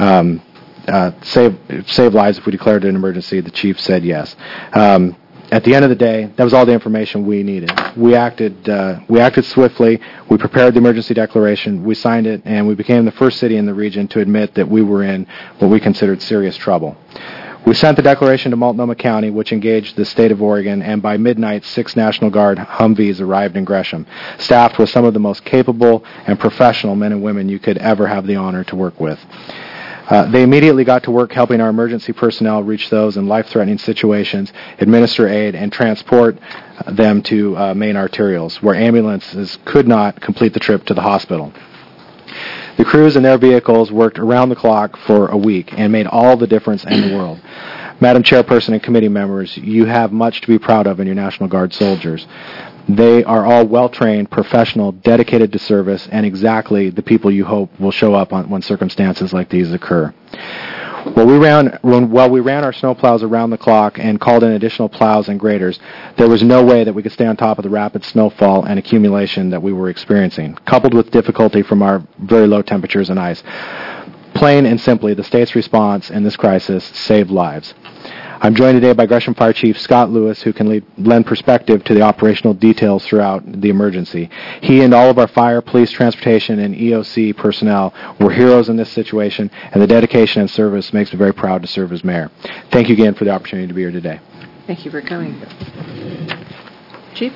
save lives if we declared an emergency. The chief said yes. At the end of the day, that was all the information we needed. We acted swiftly. We prepared the emergency declaration. We signed it, and we became the first city in the region to admit that we were in what we considered serious trouble. We sent the declaration to Multnomah County, which engaged the state of Oregon, and by midnight, 6 National Guard Humvees arrived in Gresham, staffed with some of the most capable and professional men and women you could ever have the honor to work with. They immediately got to work helping our emergency personnel reach those in life-threatening situations, administer aid, and transport them to main arterials, where ambulances could not complete the trip to the hospital. The crews and their vehicles worked around the clock for a week and made all the difference in the world. Madam Chairperson and committee members, you have much to be proud of in your National Guard soldiers. They are all well-trained, professional, dedicated to service, and exactly the people you hope will show up when circumstances like these occur. While we ran our snowplows around the clock and called in additional plows and graders, there was no way that we could stay on top of the rapid snowfall and accumulation that we were experiencing, coupled with difficulty from our very low temperatures and ice. Plain and simply, the state's response in this crisis saved lives. I'm joined today by Gresham Fire Chief Scott Lewis, who can lend perspective to the operational details throughout the emergency. He and all of our fire, police, transportation, and EOC personnel were heroes in this situation, and the dedication and service makes me very proud to serve as mayor. Thank you again for the opportunity to be here today. Thank you for coming. Chief?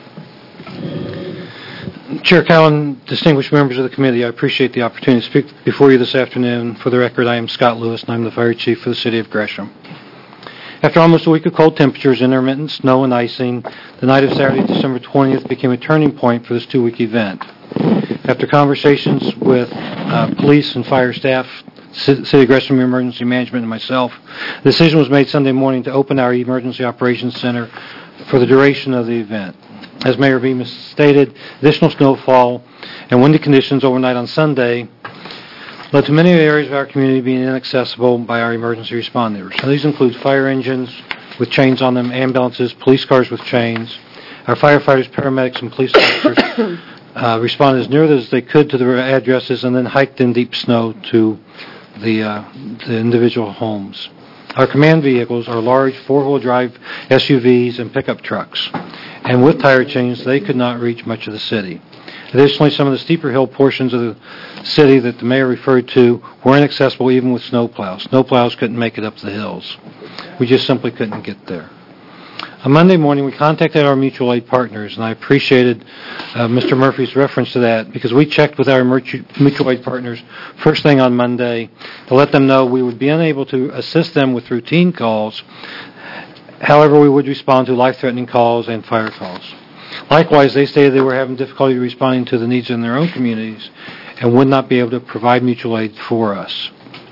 Chair Cowan, distinguished members of the committee, I appreciate the opportunity to speak before you this afternoon. For the record, I am Scott Lewis, and I'm the fire chief for the city of Gresham. After almost a week of cold temperatures, intermittent snow, and icing, the night of Saturday, December 20th, became a turning point for this 2-week event. After conversations with police and fire staff, City of Gresham Emergency Management, and myself, the decision was made Sunday morning to open our Emergency Operations Center for the duration of the event. As Mayor Bemis stated, additional snowfall and windy conditions overnight on Sunday led to many areas of our community being inaccessible by our emergency responders. Now, these include fire engines with chains on them, ambulances, police cars with chains. Our firefighters, paramedics, and police officers responded as near as they could to their addresses and then hiked in deep snow to the individual homes. Our command vehicles are large four-wheel drive SUVs and pickup trucks, and with tire chains, they could not reach much of the city. Additionally, some of the steeper hill portions of the city that the mayor referred to were inaccessible even with snowplows. Snowplows couldn't make it up the hills. We just simply couldn't get there. On Monday morning, we contacted our mutual aid partners, and I appreciated Mr. Murphy's reference to that because we checked with our mutual aid partners first thing on Monday to let them know we would be unable to assist them with routine calls. However, we would respond to life-threatening calls and fire calls. Likewise, they stated they were having difficulty responding to the needs in their own communities and would not be able to provide mutual aid for us.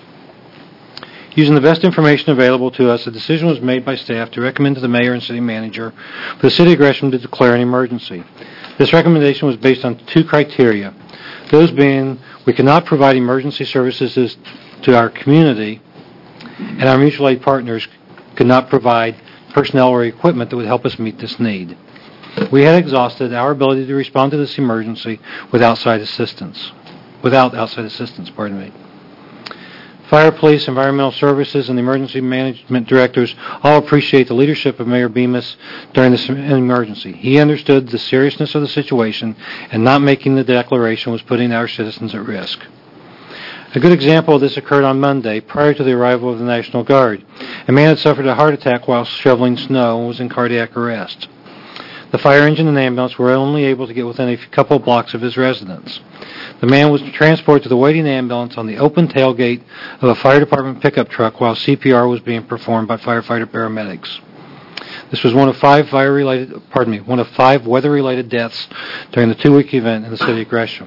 Using the best information available to us, a decision was made by staff to recommend to the mayor and city manager for the city of Gresham to declare an emergency. This recommendation was based on 2 criteria, those being we cannot provide emergency services to our community, and our mutual aid partners could not provide personnel or equipment that would help us meet this need. We had exhausted our ability to respond to this emergency without outside assistance. Fire, police, environmental services, and the emergency management directors all appreciate the leadership of Mayor Bemis during this emergency. He understood the seriousness of the situation, and not making the declaration was putting our citizens at risk. A good example of this occurred on Monday, prior to the arrival of the National Guard. A man had suffered a heart attack while shoveling snow and was in cardiac arrest. The fire engine and ambulance were only able to get within a couple of blocks of his residence. The man was transported to the waiting ambulance on the open tailgate of a fire department pickup truck while CPR was being performed by firefighter paramedics. This was one of five weather-related deaths during the 2-week event in the city of Gresham.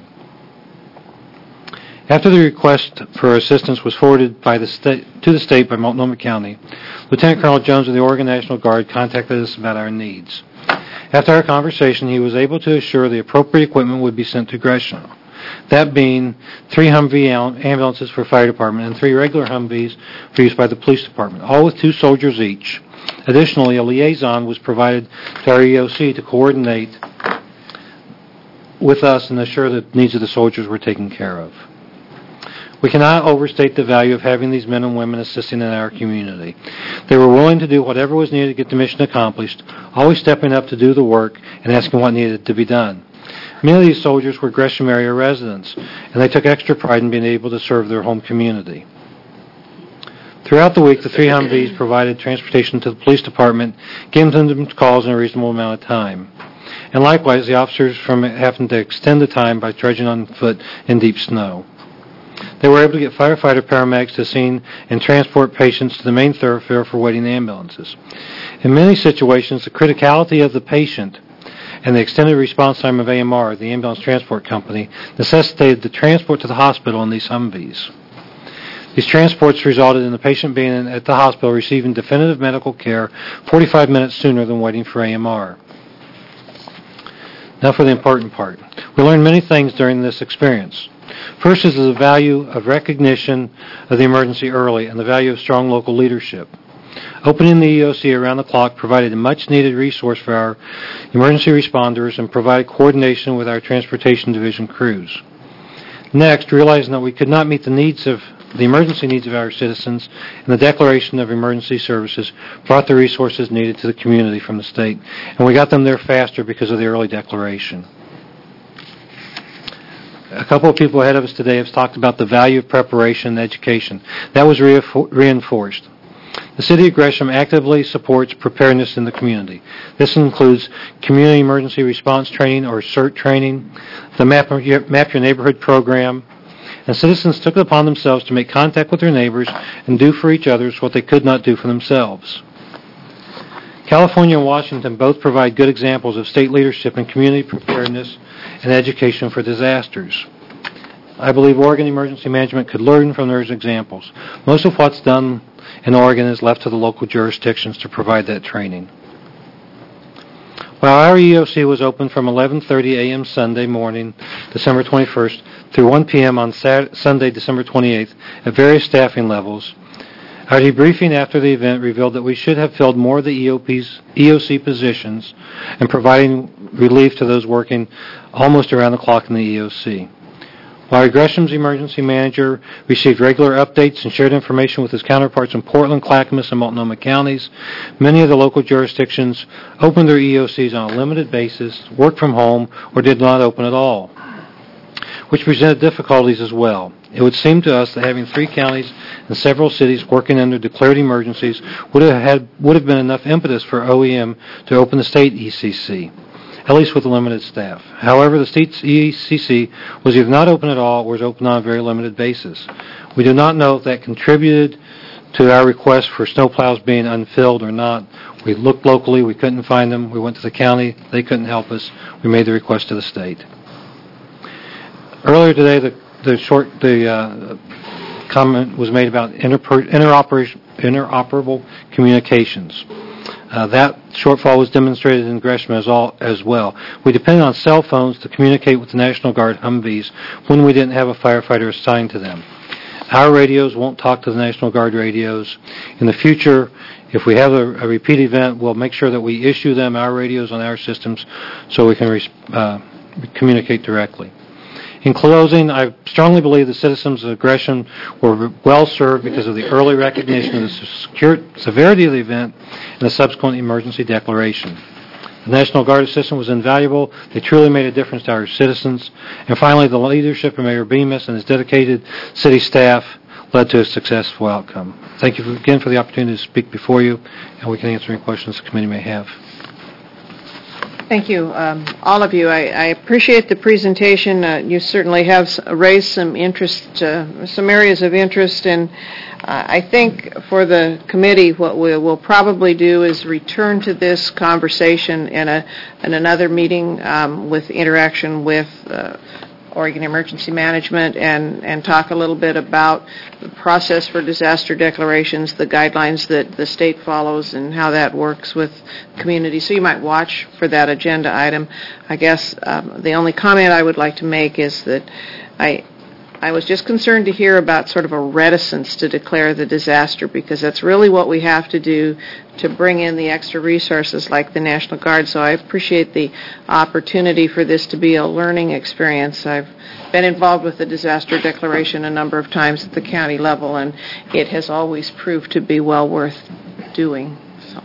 After the request for assistance was forwarded to the state by Multnomah County, Lieutenant Colonel Jones of the Oregon National Guard contacted us about our needs. After our conversation, he was able to assure the appropriate equipment would be sent to Gresham, that being 3 Humvee ambulances for fire department and 3 regular Humvees for use by the police department, all with 2 soldiers each. Additionally, a liaison was provided to our EOC to coordinate with us and assure that the needs of the soldiers were taken care of. We cannot overstate the value of having these men and women assisting in our community. They were willing to do whatever was needed to get the mission accomplished, always stepping up to do the work and asking what needed to be done. Many of these soldiers were Gresham area residents, and they took extra pride in being able to serve their home community. Throughout the week, the 3 Humvees provided transportation to the police department, giving them calls in a reasonable amount of time. And likewise, the officers from having to extend the time by trudging on foot in deep snow. They were able to get firefighter paramedics to the scene and transport patients to the main thoroughfare for waiting ambulances. In many situations, the criticality of the patient and the extended response time of AMR, the ambulance transport company, necessitated the transport to the hospital in these Humvees. These transports resulted in the patient being at the hospital receiving definitive medical care 45 minutes sooner than waiting for AMR. Now for the important part. We learned many things during this experience. First is the value of recognition of the emergency early and the value of strong local leadership. Opening the EOC around the clock provided a much-needed resource for our emergency responders and provided coordination with our transportation division crews. Next, realizing that we could not meet the emergency needs of our citizens, and the declaration of emergency services brought the resources needed to the community from the state, and we got them there faster because of the early declaration. A couple of people ahead of us today have talked about the value of preparation and education. That was reinforced. The City of Gresham actively supports preparedness in the community. This includes Community Emergency Response Training, or CERT training, the Map Your Neighborhood program, and citizens took it upon themselves to make contact with their neighbors and do for each other what they could not do for themselves. California and Washington both provide good examples of state leadership in community preparedness and education for disasters. I believe Oregon Emergency Management could learn from those examples. Most of what's done in Oregon is left to the local jurisdictions to provide that training. While our EOC was open from 11:30 a.m. Sunday morning, December 21st, through 1 p.m. on Sunday, December 28th, at various staffing levels, our debriefing after the event revealed that we should have filled more of the EOC positions and providing relief to those working almost around the clock in the EOC. While Gresham's emergency manager received regular updates and shared information with his counterparts in Portland, Clackamas, and Multnomah counties, many of the local jurisdictions opened their EOCs on a limited basis, worked from home, or did not open at all, which presented difficulties as well. It would seem to us that having 3 counties and several cities working under declared emergencies would have been enough impetus for OEM to open the state ECC, at least with a limited staff. However, the state's ECC was either not open at all or was open on a very limited basis. We do not know if that contributed to our request for snowplows being unfilled or not. We looked locally, we couldn't find them. We went to the county, they couldn't help us. We made the request to the state. Earlier today, the comment was made about interoperable communications. That shortfall was demonstrated in Gresham as well. We depended on cell phones to communicate with the National Guard Humvees when we didn't have a firefighter assigned to them. Our radios won't talk to the National Guard radios. In the future, if we have a repeat event, we'll make sure that we issue them our radios on our systems so we can communicate directly. In closing, I strongly believe the citizens of Gresham were well served because of the early recognition of the severity of the event and the subsequent emergency declaration. The National Guard system was invaluable. They truly made a difference to our citizens. And finally, the leadership of Mayor Bemis and his dedicated city staff led to a successful outcome. Thank you again for the opportunity to speak before you, and we can answer any questions the committee may have. Thank you, all of you. I appreciate the presentation. You certainly have raised some interest, some areas of interest, and I think for the committee, what we will probably do is return to this conversation in another meeting with interaction with Oregon Emergency Management and talk a little bit about the process for disaster declarations, the guidelines that the state follows, and how that works with community. So you might watch for that agenda item. I guess the only comment I would like to make is that I was just concerned to hear about sort of a reticence to declare the disaster, because that's really what we have to do to bring in the extra resources like the National Guard. So I appreciate the opportunity for this to be a learning experience. I've been involved with the disaster declaration a number of times at the county level, and it has always proved to be well worth doing. So,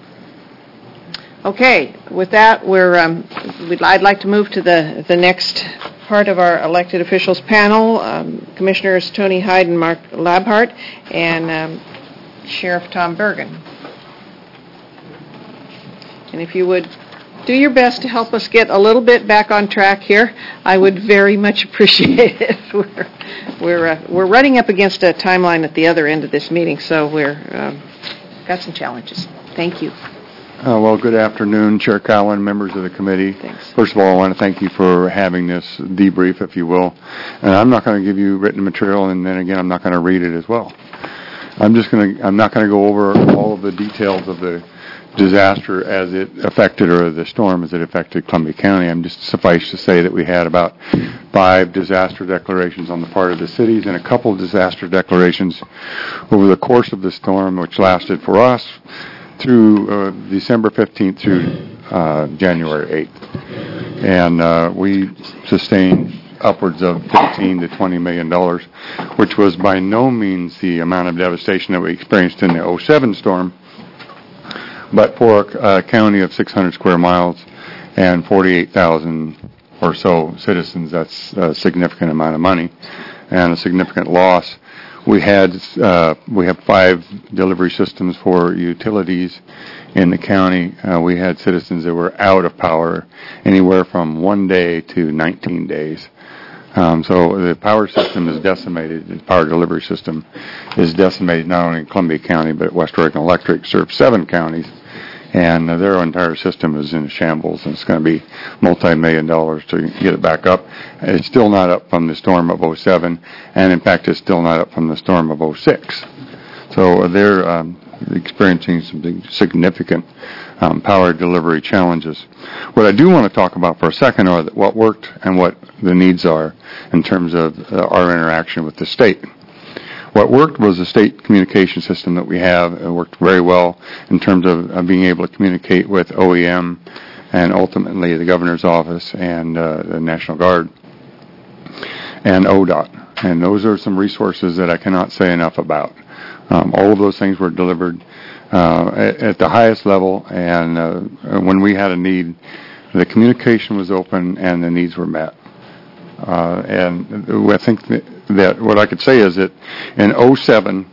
okay, with that, I'd like to move to the next part of our elected officials panel. Commissioners Tony Hyde and Mark Labhart, and Sheriff Tom Bergen. And if you would do your best to help us get a little bit back on track here, I would very much appreciate it. We're running up against a timeline at the other end of this meeting, so we're got some challenges. Thank you. Well, good afternoon, Chair Cowan, members of the committee. Thanks. First of all, I want to thank you for having this debrief, if you will. And I'm not going to give you written material, and then again, I'm not going to read it as well. I'm not going to go over all of the details of the disaster as it affected, or the storm as it affected Columbia County. I'm just suffice to say that we had about 5 disaster declarations on the part of the cities and a couple of disaster declarations over the course of the storm, which lasted for us through December 15th through January 8th. And we sustained upwards of $15 to $20 million, which was by no means the amount of devastation that we experienced in the 07 storm. But for a county of 600 square miles and 48,000 or so citizens, that's a significant amount of money and a significant loss. We have 5 delivery systems for utilities in the county. We had citizens that were out of power anywhere from 1 day to 19 days. So the power system is decimated. The power delivery system is decimated not only in Columbia County, but West Oregon Electric serves 7 counties. And their entire system is in shambles, and it's going to be multi-million dollars to get it back up. It's still not up from the storm of 07, and in fact, it's still not up from the storm of 06. So they're experiencing some significant power delivery challenges. What I do want to talk about for a second are what worked and what the needs are in terms of our interaction with the state. What worked was the state communication system that we have. It worked very well in terms of being able to communicate with OEM and ultimately the governor's office and the National Guard and ODOT. And those are some resources that I cannot say enough about. All of those things were delivered at the highest level, and when we had a need, the communication was open and the needs were met. And I think that what I could say is that in 07,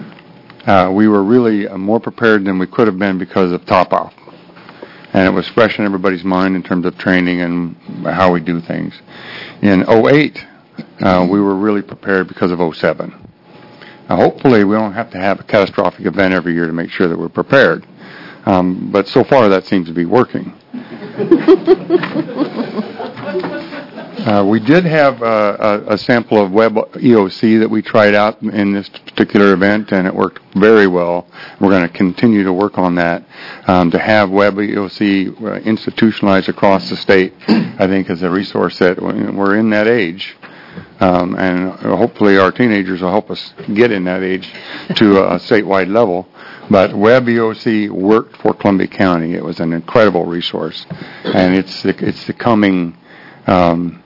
we were really more prepared than we could have been because of top-off. And it was fresh in everybody's mind in terms of training and how we do things. In 08, we were really prepared because of 07. Now, hopefully, we don't have to have a catastrophic event every year to make sure that we're prepared. But so far, that seems to be working. We did have a sample of Web EOC that we tried out in this particular event, and it worked very well. We're going to continue to work on that. To have Web EOC institutionalized across the state, I think, is a resource that we're in that age. And hopefully our teenagers will help us get in that age to a statewide level. But Web EOC worked for Columbia County. It was an incredible resource, and it's the coming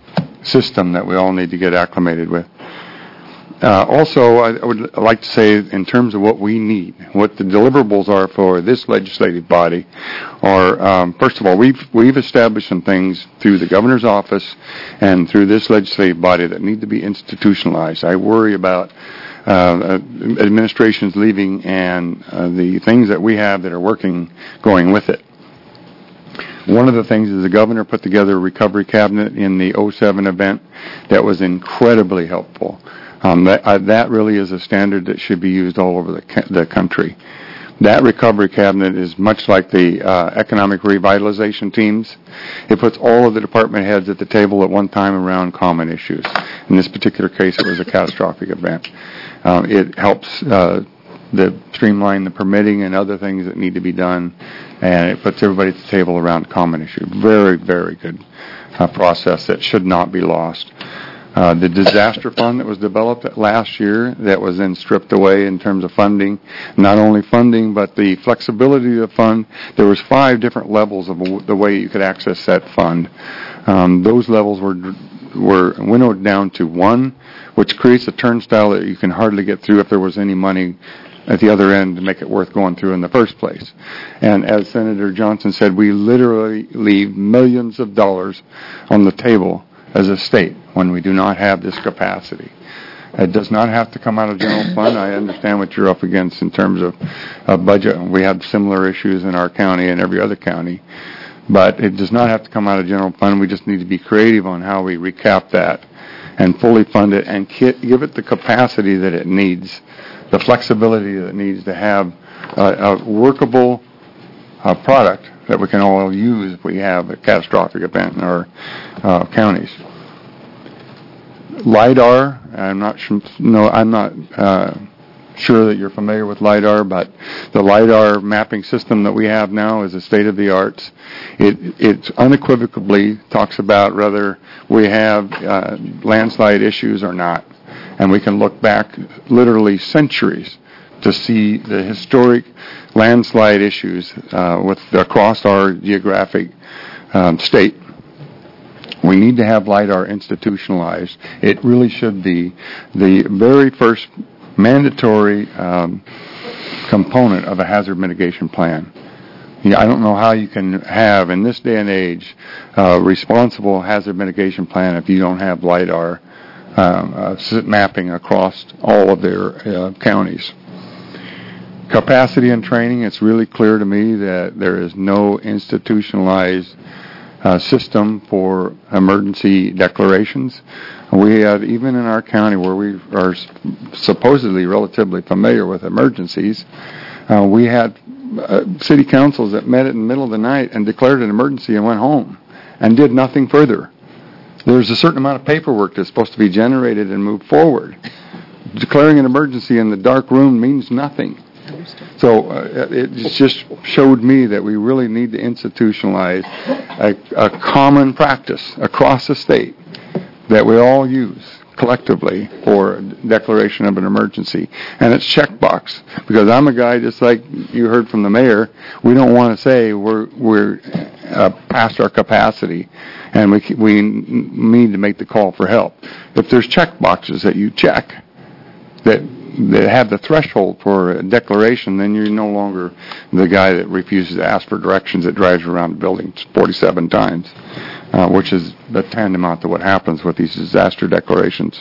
system that we all need to get acclimated with. Also, I would like to say, in terms of what we need, what the deliverables are for this legislative body, are first of all, we've established some things through the governor's office and through this legislative body that need to be institutionalized. I worry about administrations leaving and the things that we have that are working going with it. One of the things is the governor put together a recovery cabinet in the 07 event that was incredibly helpful. That really is a standard that should be used all over the country. That recovery cabinet is much like the economic revitalization teams. It puts all of the department heads at the table at one time around common issues. In this particular case, it was a catastrophic event. It helps streamline the permitting and other things that need to be done, and it puts everybody at the table around common issues. Very, very good process that should not be lost. The disaster fund that was developed last year that was then stripped away in terms of funding, not only funding but the flexibility of the fund. There was 5 different levels of the way you could access that fund. Those levels were winnowed down to 1, which creates a turnstile that you can hardly get through if there was any money at the other end to make it worth going through in the first place. And as Senator Johnson said, we literally leave millions of dollars on the table as a state when we do not have this capacity. It does not have to come out of general fund. I understand what you're up against in terms of budget. We have similar issues in our county and every other county. But it does not have to come out of general fund. We just need to be creative on how we recap that and fully fund it and give it the capacity that it needs, the flexibility that it needs to have a workable product that we can all use if we have a catastrophic event in our counties. LIDAR, I'm not sure that you're familiar with LIDAR, but the LIDAR mapping system that we have now is a state-of-the-art. It unequivocally talks about whether we have landslide issues or not, and we can look back literally centuries to see the historic landslide issues across our geographic state. We need to have LIDAR institutionalized. It really should be the very first mandatory component of a hazard mitigation plan. I don't know how you can have, in this day and age, a responsible hazard mitigation plan if you don't have LIDAR mapping across all of their counties. Capacity and training, it's really clear to me that there is no institutionalized system for emergency declarations. We have, even in our county where we are supposedly relatively familiar with emergencies, we had city councils that met in the middle of the night and declared an emergency and went home and did nothing further. There's a certain amount of paperwork that's supposed to be generated and moved forward. Declaring an emergency in the dark room means nothing. So it just showed me that we really need to institutionalize a common practice across the state that we all use collectively for declaration of an emergency. And it's checkbox, because I'm a guy, just like you heard from the mayor, we don't want to say we're past our capacity and we need to make the call for help. If there's checkboxes that you check that have the threshold for a declaration, then you're no longer the guy that refuses to ask for directions that drives around the building 47 times, which is the tantamount to what happens with these disaster declarations.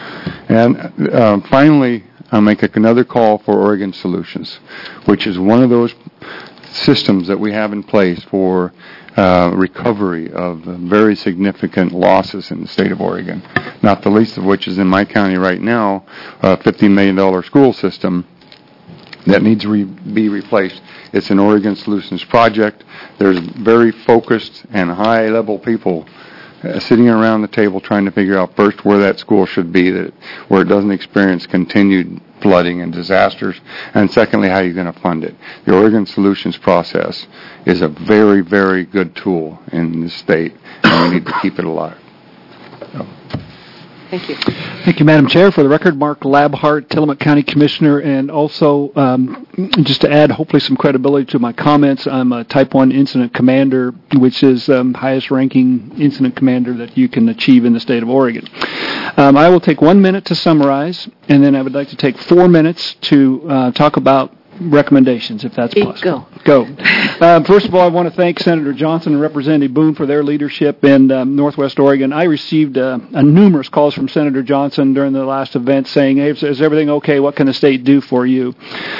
And finally, I'll make another call for Oregon Solutions, which is one of those systems that we have in place for recovery of very significant losses in the state of Oregon, not the least of which is in my county right now, a $50 million school system that needs to be replaced. It's an Oregon Solutions project. There's very focused and high-level people sitting around the table trying to figure out first where that school should be, where it doesn't experience continued flooding and disasters, and secondly, how you're going to fund it. The Oregon Solutions process is a very, very good tool in the state, and we need to keep it alive. So. Thank you. Thank you, Madam Chair. For the record, Mark Labhart, Tillamook County Commissioner, and also just to add hopefully some credibility to my comments, I'm a Type 1 Incident Commander, which is highest ranking incident commander that you can achieve in the state of Oregon. I will take 1 minute to summarize, and then I would like to take 4 minutes to talk about recommendations, if that's possible. Go. First of all, I want to thank Senator Johnson and Representative Boone for their leadership in Northwest Oregon. I received numerous calls from Senator Johnson during the last event saying, hey, is everything okay? What can the state do for you?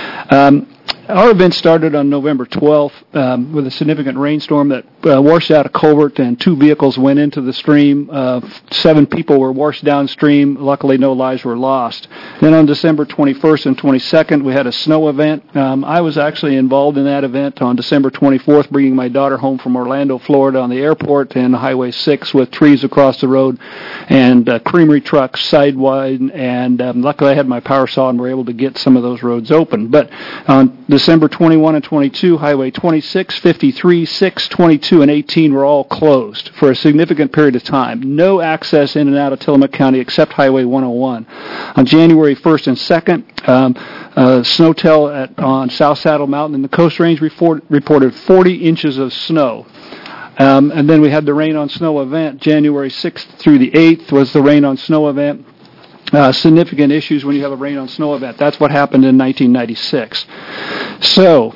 Our event started on November 12th with a significant rainstorm that washed out a culvert and 2 vehicles went into the stream. 7 people were washed downstream. Luckily, no lives were lost. Then on December 21st and 22nd, we had a snow event. I was actually involved in that event on December 24th, bringing my daughter home from Orlando, Florida on the airport and Highway 6 with trees across the road and creamery trucks side-wide. And luckily, I had my power saw and were able to get some of those roads open. But on December 21 and 22, Highway 26, 53, 6, 22, and 18 were all closed for a significant period of time. No access in and out of Tillamook County except Highway 101. On January 1st and 2nd, Snowtel on South Saddle Mountain in the Coast Range reported 40 inches of snow. And then we had the Rain on Snow event. January 6th through the 8th was the Rain on Snow event. Significant issues when you have a rain on snow event. That's what happened in 1996. So,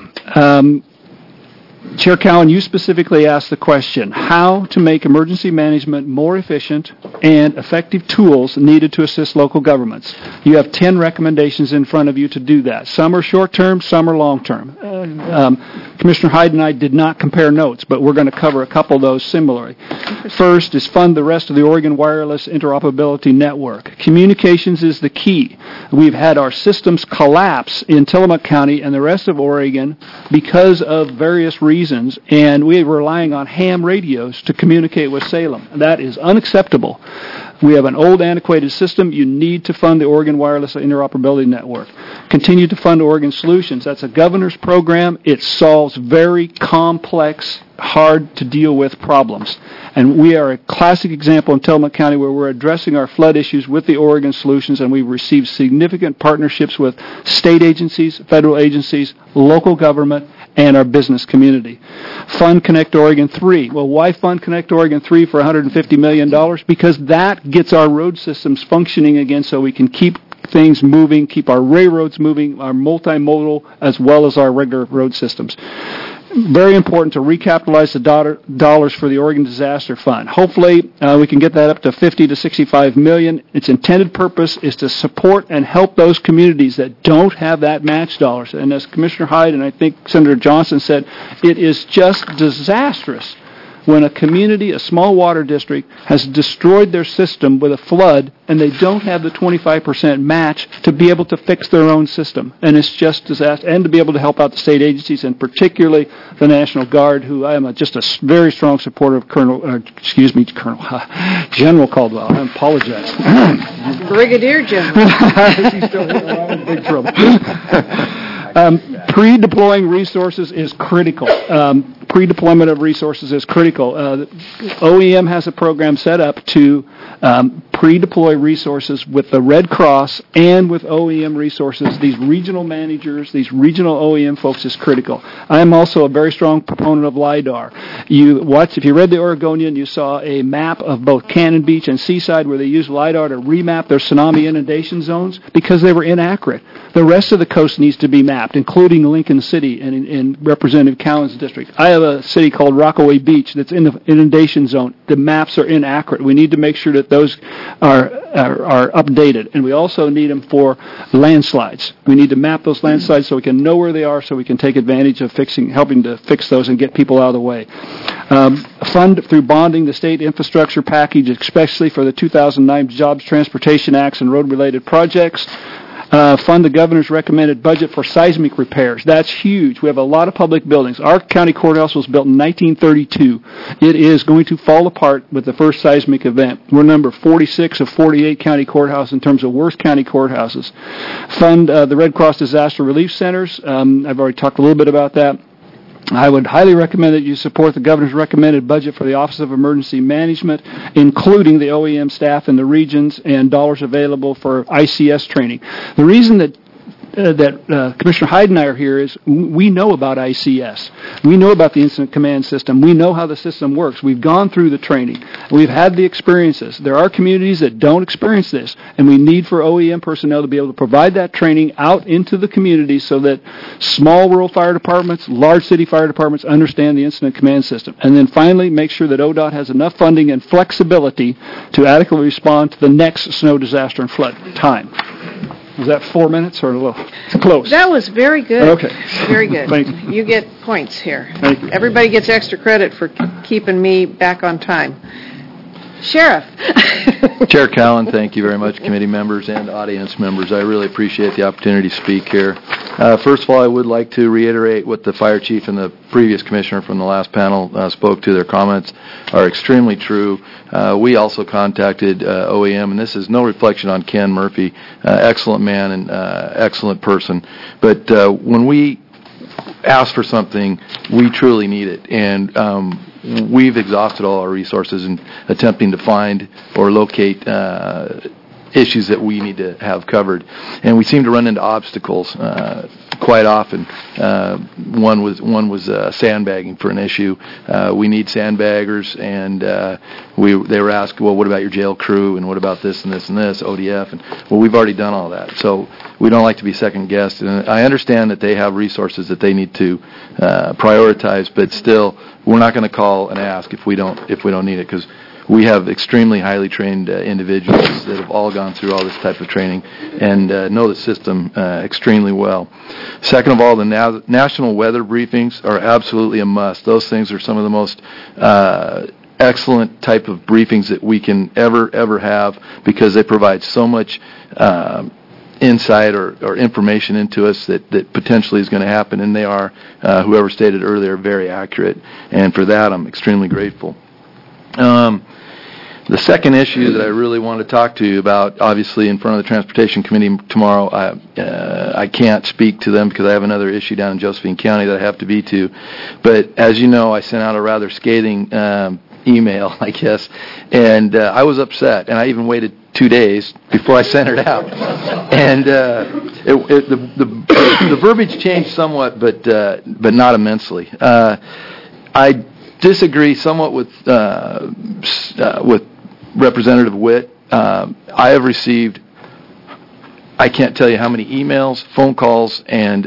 Chair Cowan, you specifically asked the question, how to make emergency management more efficient and effective tools needed to assist local governments. You have 10 recommendations in front of you to do that. Some are short-term, some are long-term. Commissioner Hyde and I did not compare notes, but we're going to cover a couple of those similarly. First is fund the rest of the Oregon Wireless Interoperability Network. Communications is the key. We've had our systems collapse in Tillamook County and the rest of Oregon because of various reasons, and we're relying on ham radios to communicate with Salem. That is unacceptable. We have an old, antiquated system. You need to fund the Oregon Wireless Interoperability Network. Continue to fund Oregon Solutions. That's a governor's program. It solves very complex, hard-to-deal-with problems. And we are a classic example in Tillamook County where we're addressing our flood issues with the Oregon Solutions, and we've received significant partnerships with state agencies, federal agencies, local government, and our business community. Fund Connect Oregon 3. Well, why fund Connect Oregon 3 for $150 million? Because that gets our road systems functioning again so we can keep things moving, keep our railroads moving, our multimodal, as well as our regular road systems. Very important to recapitalize the dollars for the Oregon Disaster Fund. Hopefully, we can get that up to $50 to $65 million. Its intended purpose is to support and help those communities that don't have that match dollars. And as Commissioner Hyde and I think Senator Johnson said, it is just disastrous when a community, a small water district, has destroyed their system with a flood and they don't have the 25% match to be able to fix their own system. And it's just disaster. And to be able to help out the state agencies and particularly the National Guard, who I am just a very strong supporter of General Caldwell. I apologize. Brigadier General. He's still here. I'm in big trouble. Pre-deploying resources is critical. Pre-deployment of resources is critical. OEM has a program set up to pre-deploy resources with the Red Cross and with OEM resources. These regional managers, these regional OEM folks is critical. I am also a very strong proponent of LIDAR. If you read the Oregonian, you saw a map of both Cannon Beach and Seaside where they used LIDAR to remap their tsunami inundation zones because they were inaccurate. The rest of the coast needs to be mapped, including Lincoln City and in Representative Cowan's district. I have a city called Rockaway Beach that's in the inundation zone. The maps are inaccurate. We need to make sure that those are updated, and we also need them for landslides. We need to map those landslides so we can know where they are, so we can take advantage of helping to fix those and get people out of the way. Fund through bonding the state infrastructure package, especially for the 2009 Jobs, Transportation Acts, and road-related projects. Fund the governor's recommended budget for seismic repairs. That's huge. We have a lot of public buildings. Our county courthouse was built in 1932. It is going to fall apart with the first seismic event. We're number 46 of 48 county courthouses in terms of worst county courthouses. Fund the Red Cross Disaster Relief Centers. I've already talked a little bit about that. I would highly recommend that you support the governor's recommended budget for the Office of Emergency Management, including the OEM staff in the regions and dollars available for ICS training. The reason that Commissioner Hyde and I are here is we know about ICS. We know about the Incident Command System. We know how the system works. We've gone through the training. We've had the experiences. There are communities that don't experience this, and we need for OEM personnel to be able to provide that training out into the community so that small rural fire departments, large city fire departments understand the Incident Command System. And then finally, make sure that ODOT has enough funding and flexibility to adequately respond to the next snow disaster and flood time. Was that 4 minutes or a little? It's close. That was very good. Okay. Very good. Thank you. You get points here. Thank you. Everybody gets extra credit for keeping me back on time. Sheriff. Chair Cowan, thank you very much, committee members and audience members. I really appreciate the opportunity to speak here. First of all, I would like to reiterate what the fire chief and the previous commissioner from the last panel spoke to. Their comments are extremely true. We also contacted OEM, and this is no reflection on Ken Murphy, excellent man and excellent person. But when we ask for something, we truly need it. And we've exhausted all our resources in attempting to find or locate issues that we need to have covered. And we seem to run into obstacles quite often. One was sandbagging for an issue. We need sandbaggers, and they were asked, well, what about your jail crew, and what about this and this and this, ODF? And well, we've already done all that. So we don't like to be second guessed. And I understand that they have resources that they need to prioritize, but still, we're not going to call and ask if we don't need it, because we have extremely highly trained individuals that have all gone through all this type of training and know the system extremely well. Second of all, the national weather briefings are absolutely a must. Those things are some of the most excellent type of briefings that we can ever have, because they provide so much insight or information into us that potentially is going to happen, and they are, whoever stated earlier, very accurate. And for that, I'm extremely grateful. The second issue that I really want to talk to you about, obviously in front of the Transportation Committee tomorrow, I can't speak to them because I have another issue down in Josephine County that I have to be to. But as you know, I sent out a rather scathing email, I guess, and I was upset, and I even waited 2 days before I sent it out. And the verbiage changed somewhat, but not immensely. I disagree somewhat with Representative Witt. I have received, I can't tell you how many emails, phone calls, and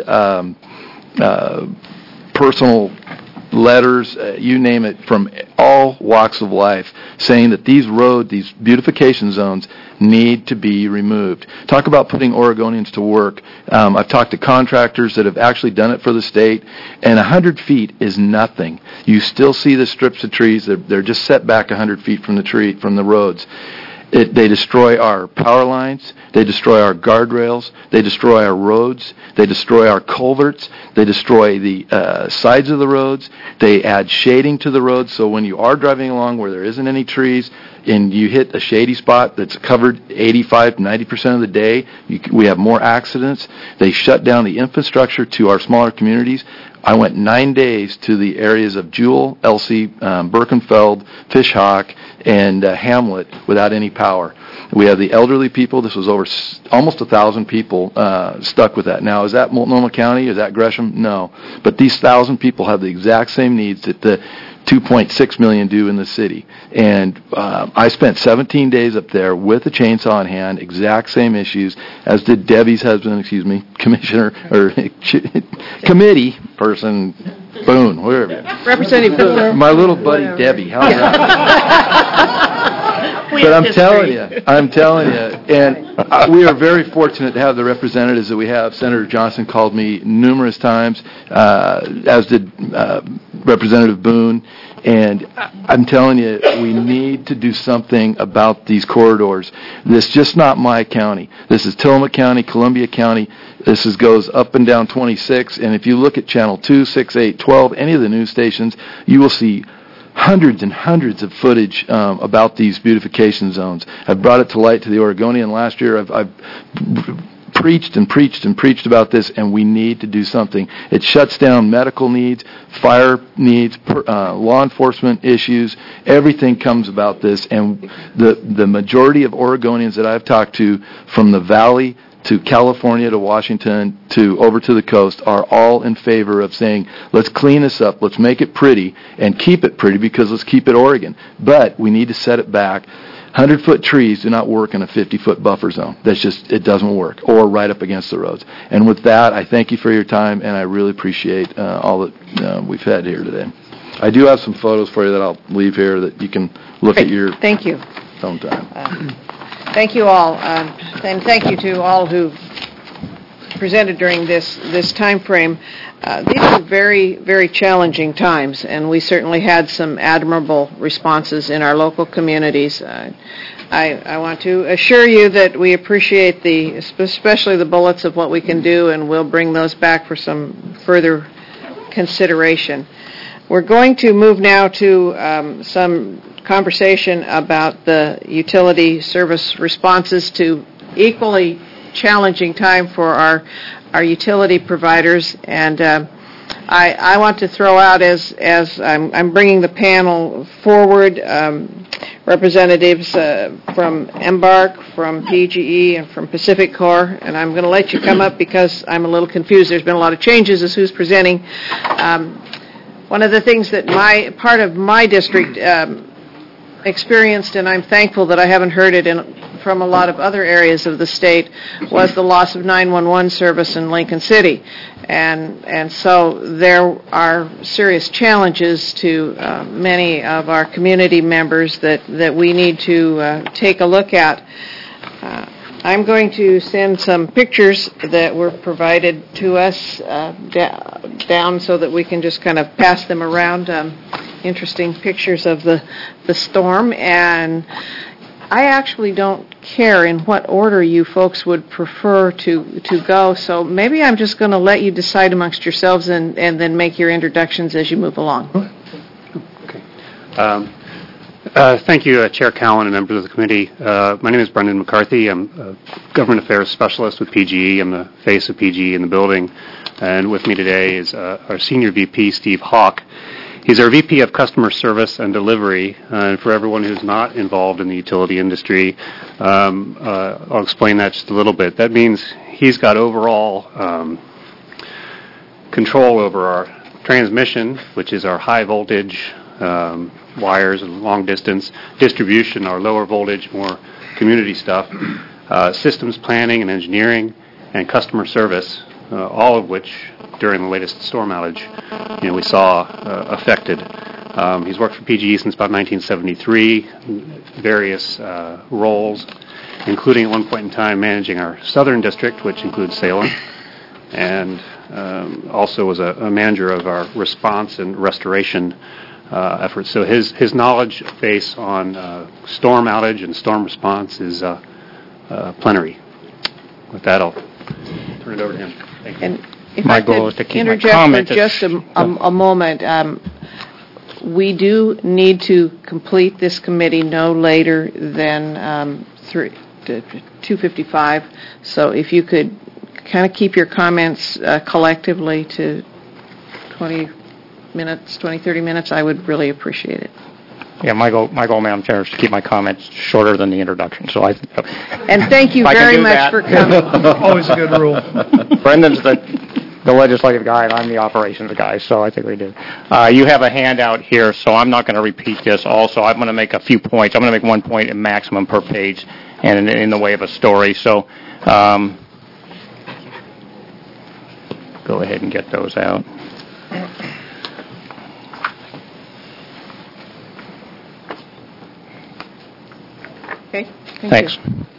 personal letters, you name it, from all walks of life, saying that these beautification zones need to be removed. Talk about putting Oregonians to work. I've talked to contractors that have actually done it for the state, and 100 feet is nothing. You still see the strips of trees. They're just set back 100 feet from the roads. They destroy our power lines, they destroy our guardrails, they destroy our roads, they destroy our culverts, they destroy the sides of the roads, they add shading to the roads, so when you are driving along where there isn't any trees and you hit a shady spot that's covered 85 to 90% of the day, we have more accidents. They shut down the infrastructure to our smaller communities. I went 9 days to the areas of Jewell, Elsie, Birkenfeld, Fishhawk, and Hamlet without any power. We have the elderly people. This was over almost 1,000 people stuck with that. Now, is that Multnomah County? Is that Gresham? No. But these 1,000 people have the exact same needs that the 2.6 million do in the city. And I spent 17 days up there with a chainsaw in hand, exact same issues, as did Debbie's husband, commissioner, or committee person, Boone, wherever. Representative Boone. My little buddy Debbie. How's that? But I'm telling you, and we are very fortunate to have the representatives that we have. Senator Johnson called me numerous times, as did Representative Boone, and I'm telling you, we need to do something about these corridors. This is just not my county. This is Tillamook County, Columbia County. This goes up and down 26, and if you look at Channel 2, 6, 8, 12, any of the news stations, you will see hundreds and hundreds of footage about these beautification zones. I've brought it to light to the Oregonian last year. I've preached and preached and preached about this, and we need to do something. It shuts down medical needs, fire needs, law enforcement issues. Everything comes about this, and the majority of Oregonians that I've talked to, from the Valley to California to Washington to over to the coast, are all in favor of saying, let's clean this up, let's make it pretty, and keep it pretty, because let's keep it Oregon. But we need to set it back. 100-foot trees do not work in a 50-foot buffer zone. That's just, it doesn't work, or right up against the roads. And with that, I thank you for your time, and I really appreciate all that we've had here today. I do have some photos for you that I'll leave here that you can look at your Thank you. own time. Thank you all, and thank you to all who presented during this time frame. These are very, very challenging times, and we certainly had some admirable responses in our local communities. I want to assure you that we appreciate especially the bullets of what we can do, and we'll bring those back for some further consideration. We're going to move now to some conversation about the utility service responses to equally challenging time for our utility providers, and I want to throw out, as I'm bringing the panel forward, representatives from Embark, from PGE, and from Pacific Core, and I'm going to let you come up because I'm a little confused. There's been a lot of changes as who's presenting. One of the things that part of my district experienced, and I'm thankful that I haven't heard it from a lot of other areas of the state, was the loss of 911 service in Lincoln City. And so there are serious challenges to many of our community members that we need to take a look at. I'm going to send some pictures that were provided to us down so that we can just kind of pass them around. Interesting pictures of the storm, and I actually don't care in what order you folks would prefer to go, so maybe I'm just going to let you decide amongst yourselves and then make your introductions as you move along. Okay. Thank you, Chair Cowan and members of the committee. My name is Brendan McCarthy. I'm a government affairs specialist with PGE. I'm the face of PGE in the building, and with me today is our senior VP, Steve Hawk. He's our VP of Customer Service and Delivery, and for everyone who's not involved in the utility industry, I'll explain that just a little bit. That means he's got overall control over our transmission, which is our high voltage wires and long distance, distribution, our lower voltage, more community stuff, systems planning and engineering, and customer service, all of which during the latest storm outage, we saw affected. He's worked for PGE since about 1973, various roles, including at one point in time managing our southern district, which includes Salem, and also was a manager of our response and restoration efforts. So his knowledge base on storm outage and storm response is plenary. With that, I'll turn it over to him. Thank you. And if my goal is to keep my comment for just a moment. We do need to complete this committee no later than 2:55. So if you could kind of keep your comments collectively to 20 minutes, 30 minutes, I would really appreciate it. Yeah, my goal, Madam Chair, is to keep my comments shorter than the introduction. So and thank you very much for coming. Always a good rule. Brendan's the legislative guy, and I'm the operations guy, so I think we do. You have a handout here, so I'm not going to repeat this. Also, I'm going to make a few points. I'm going to make one point at maximum per page, and in the way of a story. So go ahead and get those out. Okay. Thanks.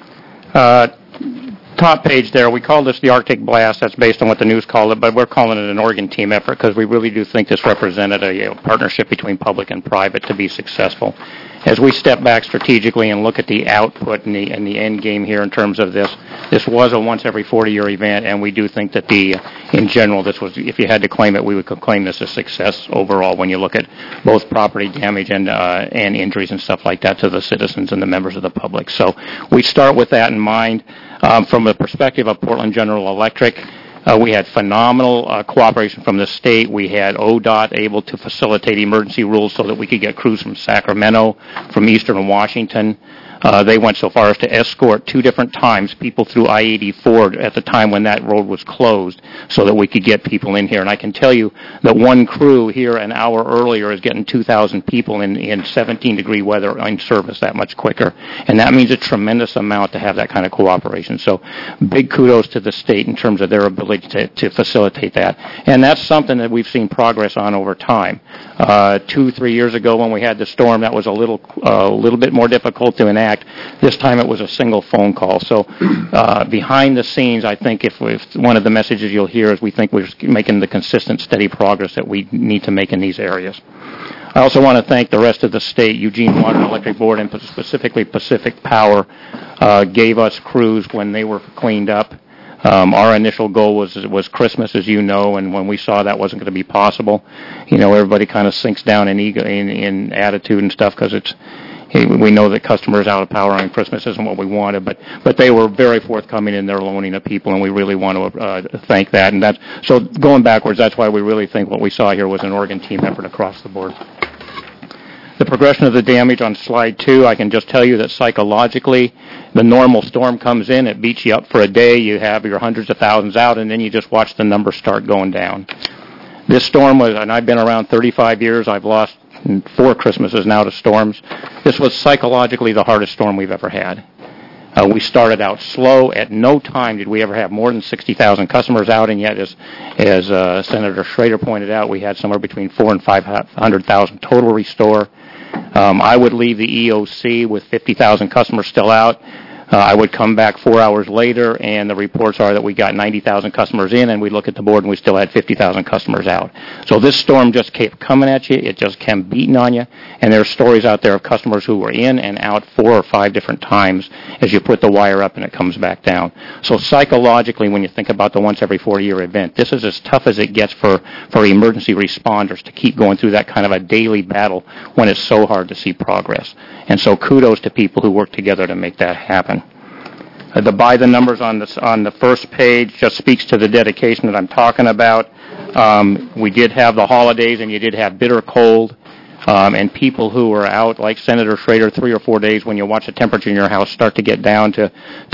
Top page there, we call this the Arctic Blast. That's based on what the news called it, but we're calling it an Oregon team effort because we really do think this represented a partnership between public and private to be successful. As we step back strategically and look at the output and the end game here in terms of this was a once every 40-year event, and we do think that in general, this was, if you had to claim it, we would claim this a success overall when you look at both property damage and injuries and stuff like that to the citizens and the members of the public. So we start with that in mind. From the perspective of Portland General Electric, we had phenomenal cooperation from the state. We had ODOT able to facilitate emergency rules so that we could get crews from Sacramento, from Eastern Washington. They went so far as to escort 2 different times people through I-84 at the time when that road was closed so that we could get people in here. And I can tell you that one crew here an hour earlier is getting 2,000 people in 17-degree weather in service that much quicker. And that means a tremendous amount to have that kind of cooperation. So big kudos to the state in terms of their ability to facilitate that. And that's something that we've seen progress on over time. 2-3 years ago when we had the storm, that was a little bit more difficult to enact. This time it was a single phone call. So behind the scenes, I think if one of the messages you'll hear is we think we're making the consistent, steady progress that we need to make in these areas. I also want to thank the rest of the state. Eugene Water and Electric Board, and specifically Pacific Power, gave us crews when they were cleaned up. Our initial goal was Christmas, as you know, and when we saw that wasn't going to be possible, everybody kind of sinks down in attitude and stuff because we know that customers out of power on Christmas isn't what we wanted, but they were very forthcoming in their loaning of people, and we really want to thank that. And so going backwards, that's why we really think what we saw here was an Oregon team effort across the board. The progression of the damage on slide 2, I can just tell you that psychologically, the normal storm comes in, it beats you up for a day, you have your hundreds of thousands out, and then you just watch the numbers start going down. This storm was, and I've been around 35 years, I've lost 4 Christmases now to storms. This was psychologically the hardest storm we've ever had. We started out slow. At no time did we ever have more than 60,000 customers out, and yet, as Senator Schrader pointed out, we had somewhere between 400,000 and 500,000 total restore. I would leave the EOC with 50,000 customers still out. I would come back 4 hours later, and the reports are that we got 90,000 customers in, and we look at the board, and we still had 50,000 customers out. So this storm just kept coming at you. It just kept beating on you, and there are stories out there of customers who were in and out 4 or 5 different times as you put the wire up and it comes back down. So psychologically, when you think about the once every 4-year event, this is as tough as it gets for emergency responders to keep going through that kind of a daily battle when it's so hard to see progress. And so kudos to people who work together to make that happen. The numbers on the first page just speaks to the dedication that I'm talking about. We did have the holidays, and you did have bitter cold, and people who were out, like Senator Schrader, 3 or 4 days when you watch the temperature in your house start to get down to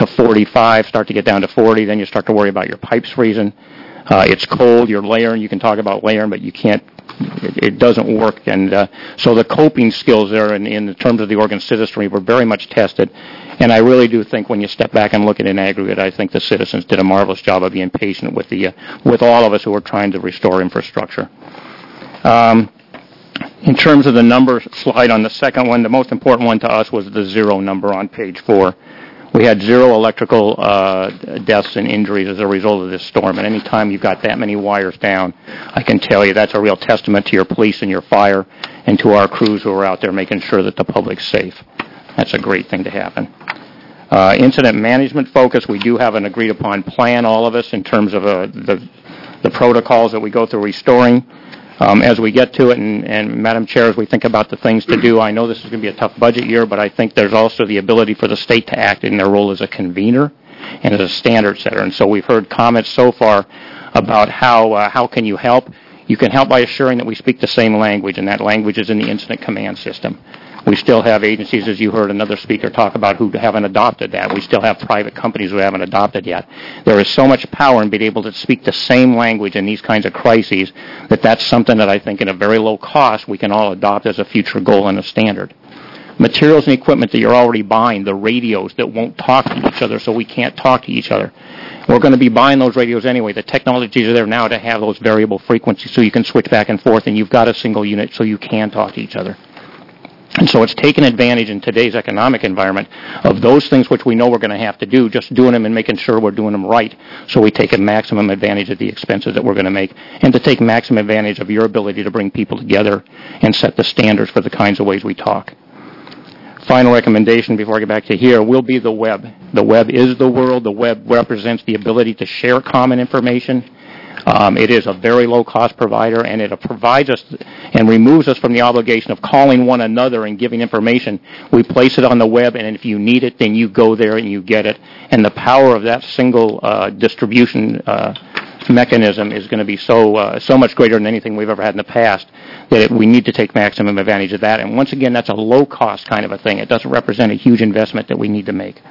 45, start to get down to 40, then you start to worry about your pipes freezing. It's cold, you're layering, you can talk about layering, but you can't, it doesn't work. And so the coping skills there in terms of the Oregon citizenry were very much tested. And I really do think when you step back and look at it in aggregate, I think the citizens did a marvelous job of being patient with all of us who are trying to restore infrastructure. In terms of the number slide on the second one, the most important one to us was the 0 number on page 4. We had 0 electrical deaths and injuries as a result of this storm. And any time you've got that many wires down, I can tell you that's a real testament to your police and your fire and to our crews who are out there making sure that the public's safe. That's a great thing to happen. Incident management focus, we do have an agreed-upon plan, all of us, in terms of the protocols that we go through restoring. As we get to it, and Madam Chair, as we think about the things to do, I know this is going to be a tough budget year, but I think there's also the ability for the state to act in their role as a convener and as a standard setter. And so we've heard comments so far about how can you help. You can help by assuring that we speak the same language, and that language is in the incident command system. We still have agencies, as you heard another speaker talk about, who haven't adopted that. We still have private companies who haven't adopted yet. There is so much power in being able to speak the same language in these kinds of crises that that's something that I think at a very low cost we can all adopt as a future goal and a standard. Materials and equipment that you're already buying, the radios that won't talk to each other so we can't talk to each other. We're going to be buying those radios anyway. The technologies are there now to have those variable frequencies so you can switch back and forth, and you've got a single unit so you can talk to each other. And so it's taken advantage in today's economic environment of those things which we know we're going to have to do, just doing them and making sure we're doing them right so we take a maximum advantage of the expenses that we're going to make, and to take maximum advantage of your ability to bring people together and set the standards for the kinds of ways we talk. Final recommendation before I get back to here will be the web. The web is the world. The web represents the ability to share common information. It is a very low-cost provider, and it provides us and removes us from the obligation of calling one another and giving information. We place it on the web, and if you need it, then you go there and you get it. And the power of that single distribution mechanism is going to be so much greater than anything we've ever had in the past that we need to take maximum advantage of that. And once again, that's a low-cost kind of a thing. It doesn't represent a huge investment that we need to make.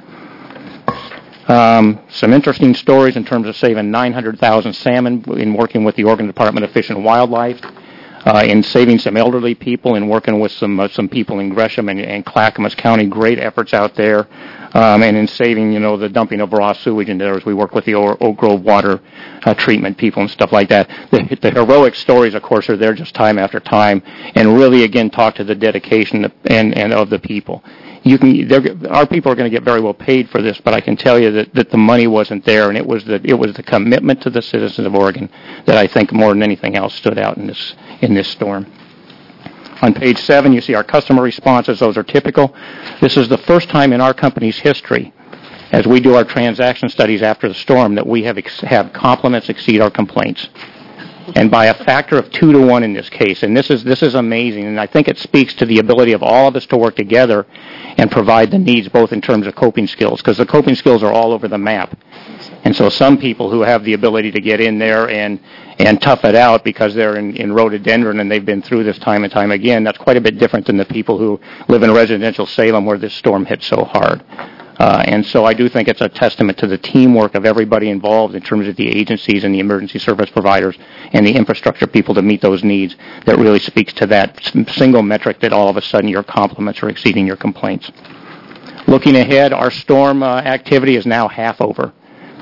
Some interesting stories in terms of saving 900,000 salmon in working with the Oregon Department of Fish and Wildlife, in saving some elderly people, and working with some people in Gresham and Clackamas County. Great efforts out there, and in saving the dumping of raw sewage in there as we work with the Oak Grove water treatment people and stuff like that. The heroic stories, of course, are there just time after time, and really again talk to the dedication and of the people. Our people are going to get very well paid for this, but I can tell you that the money wasn't there, and it was the commitment to the citizens of Oregon that I think more than anything else stood out in this storm. On page 7, you see our customer responses. Those are typical. This is the first time in our company's history, as we do our transaction studies after the storm, that we have compliments exceed our complaints, and by a factor of 2 to 1 in this case. And this is amazing, and I think it speaks to the ability of all of us to work together and provide the needs, both in terms of coping skills, because the coping skills are all over the map. And so some people who have the ability to get in there and tough it out because they're in rhododendron and they've been through this time and time again, that's quite a bit different than the people who live in residential Salem where this storm hit so hard. And so I do think it's a testament to the teamwork of everybody involved in terms of the agencies and the emergency service providers and the infrastructure people to meet those needs that really speaks to that single metric that all of a sudden your compliments are exceeding your complaints. Looking ahead, our storm activity is now half over.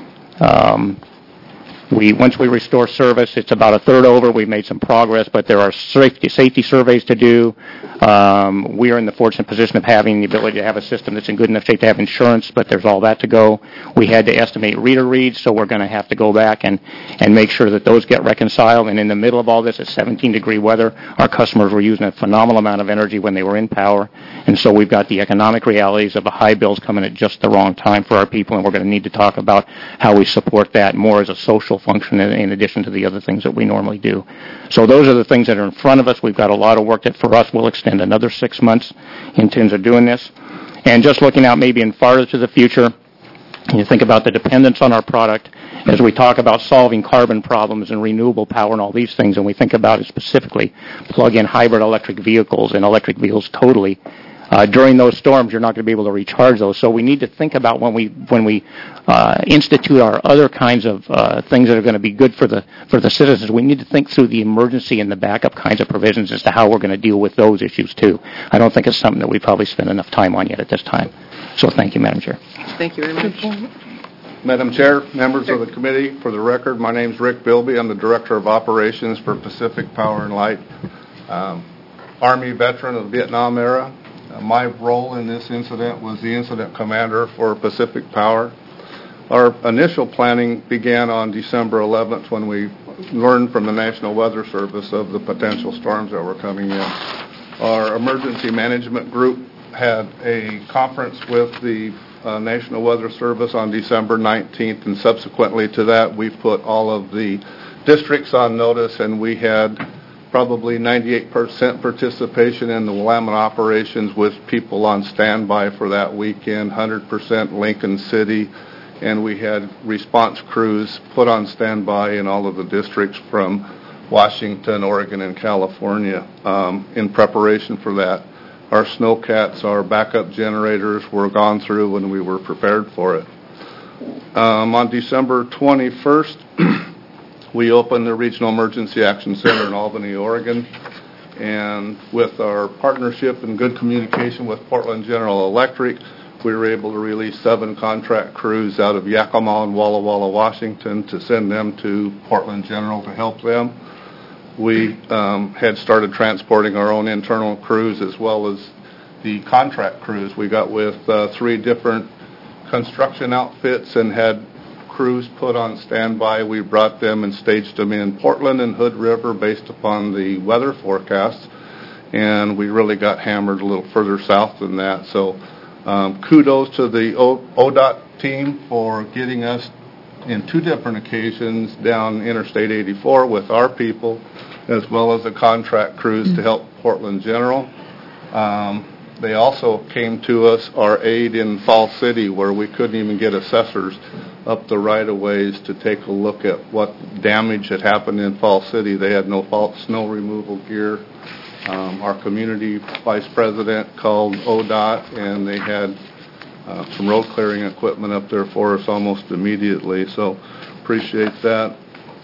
Once we restore service, it's about a third over. We've made some progress, but there are safety surveys to do. We are in the fortunate position of having the ability to have a system that's in good enough shape to have insurance, but there's all that to go. We had to estimate reader reads, so we're going to have to go back and make sure that those get reconciled. And in the middle of all this, at 17-degree weather, our customers were using a phenomenal amount of energy when they were in power. And so we've got the economic realities of the high bills coming at just the wrong time for our people, and we're going to need to talk about how we support that more as a social function in addition to the other things that we normally do. So those are the things that are in front of us. We've got a lot of work that for us will extend another 6 months in terms of doing this. And just looking out maybe in farther to the future, you think about the dependence on our product as we talk about solving carbon problems and renewable power and all these things, and we think about it specifically plug-in hybrid electric vehicles and electric vehicles totally. During those storms, you're not going to be able to recharge those. So we need to think about when we institute our other kinds of things that are going to be good for the citizens. We need to think through the emergency and the backup kinds of provisions as to how we're going to deal with those issues too. I don't think it's something that we probably spend enough time on yet at this time. So thank you, Madam Chair. Thank you very much. Madam Chair, members of the committee, for the record, my name is Rick Bilby. I'm the Director of Operations for Pacific Power and Light. Army veteran of the Vietnam era. My role in this incident was the incident commander for Pacific Power. Our initial planning began on December 11th when we learned from the National Weather Service of the potential storms that were coming in. Our emergency management group had a conference with the National Weather Service on December 19th, and subsequently to that we put all of the districts on notice, and we had probably 98% participation in the Willamette operations with people on standby for that weekend, 100% Lincoln City, and we had response crews put on standby in all of the districts from Washington, Oregon, and California in preparation for that. Our snowcats, our backup generators were gone through when we were prepared for it. On December 21st, we opened the Regional Emergency Action Center in Albany, Oregon, and with our partnership and good communication with Portland General Electric, we were able to release 7 contract crews out of Yakima and Walla Walla, Washington, to send them to Portland General to help them. We had started transporting our own internal crews as well as the contract crews. We got with 3 different construction outfits and had crews put on standby. We brought them and staged them in Portland and Hood River based upon the weather forecasts, and we really got hammered a little further south than that. So kudos to the ODOT team for getting us in 2 different occasions down Interstate 84 with our people, as well as a contract cruise to help Portland General. They also came to us, our aid in Fall City, where we couldn't even get assessors up the right-of-ways to take a look at what damage had happened in Fall City. They had no snow removal gear. Our community vice president called ODOT, and they had some road clearing equipment up there for us almost immediately, so appreciate that.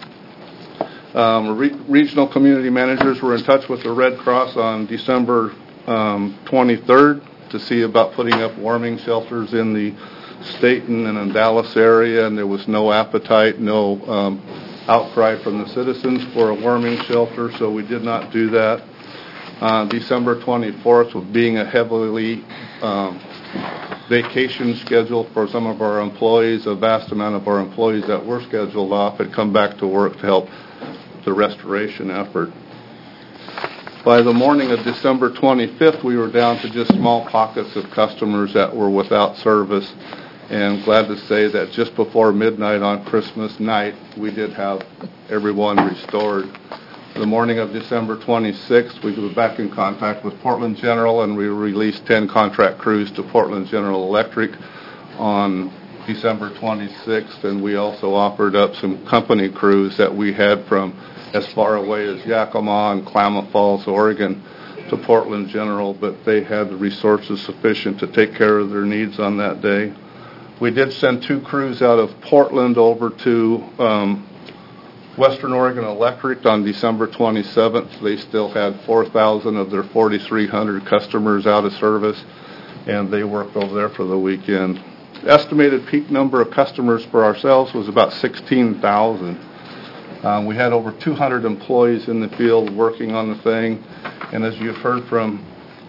Regional community managers were in touch with the Red Cross on December 23rd to see about putting up warming shelters in the Staten and in Dallas area, and there was no appetite, no outcry from the citizens for a warming shelter, so we did not do that. December 24th, with being a heavily vacation schedule for some of our employees, a vast amount of our employees that were scheduled off had come back to work to help the restoration effort. By the morning of December 25th, we were down to just small pockets of customers that were without service, and glad to say that just before midnight on Christmas night, we did have everyone restored. The morning of December 26th, we were back in contact with Portland General, and we released 10 contract crews to Portland General Electric on December 26th, and we also offered up some company crews that we had from as far away as Yakima and Klamath Falls, Oregon, to Portland General, but they had the resources sufficient to take care of their needs on that day. We did send 2 crews out of Portland over to Western Oregon Electric on December 27th. They still had 4,000 of their 4,300 customers out of service, and they worked over there for the weekend. The estimated peak number of customers for ourselves was about 16,000. We had over 200 employees in the field working on the thing, and as you've heard from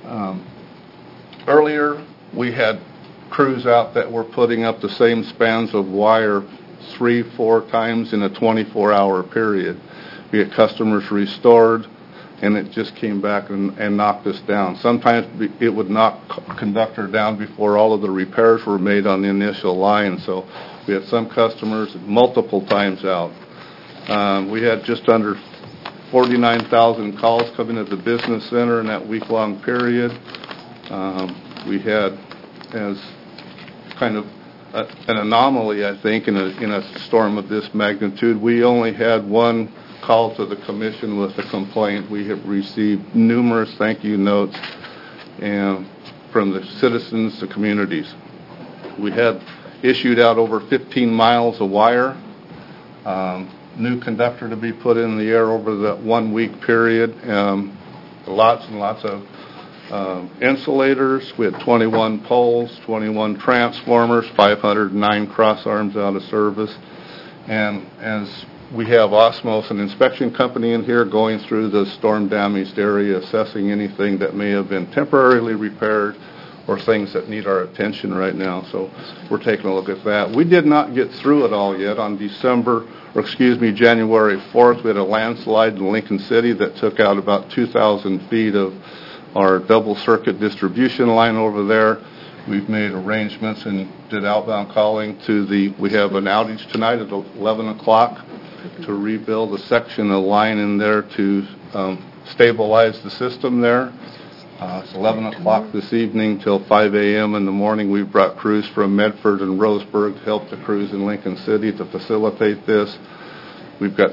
earlier, we had crews out that were putting up the same spans of wire 3-4 times in a 24-hour period. We had customers restored, and it just came back and knocked us down. Sometimes it would knock conductor down before all of the repairs were made on the initial line, so we had some customers multiple times out. We had just under 49,000 calls coming to the business center in that week-long period. We had, as kind of an anomaly, I think, in a storm of this magnitude, we only had 1 call to the commission with a complaint. We have received numerous thank you notes from the citizens, the communities. We had issued out over 15 miles of wire, new conductor to be put in the air over that 1 week period, lots and lots of insulators. We had 21 poles, 21 transformers, 509 cross arms out of service, and as we have Osmos, an inspection company in here, going through the storm damaged area, assessing anything that may have been temporarily repaired or things that need our attention right now. So we're taking a look at that. We did not get through it all yet. On January 4th, we had a landslide in Lincoln City that took out about 2,000 feet of our double circuit distribution line over there. We've made arrangements and did outbound calling we have an outage tonight at 11 o'clock to rebuild a section of line in there to stabilize the system there. It's 11 o'clock this evening till 5 a.m. in the morning. We've brought crews from Medford and Roseburg to help the crews in Lincoln City to facilitate this. We've got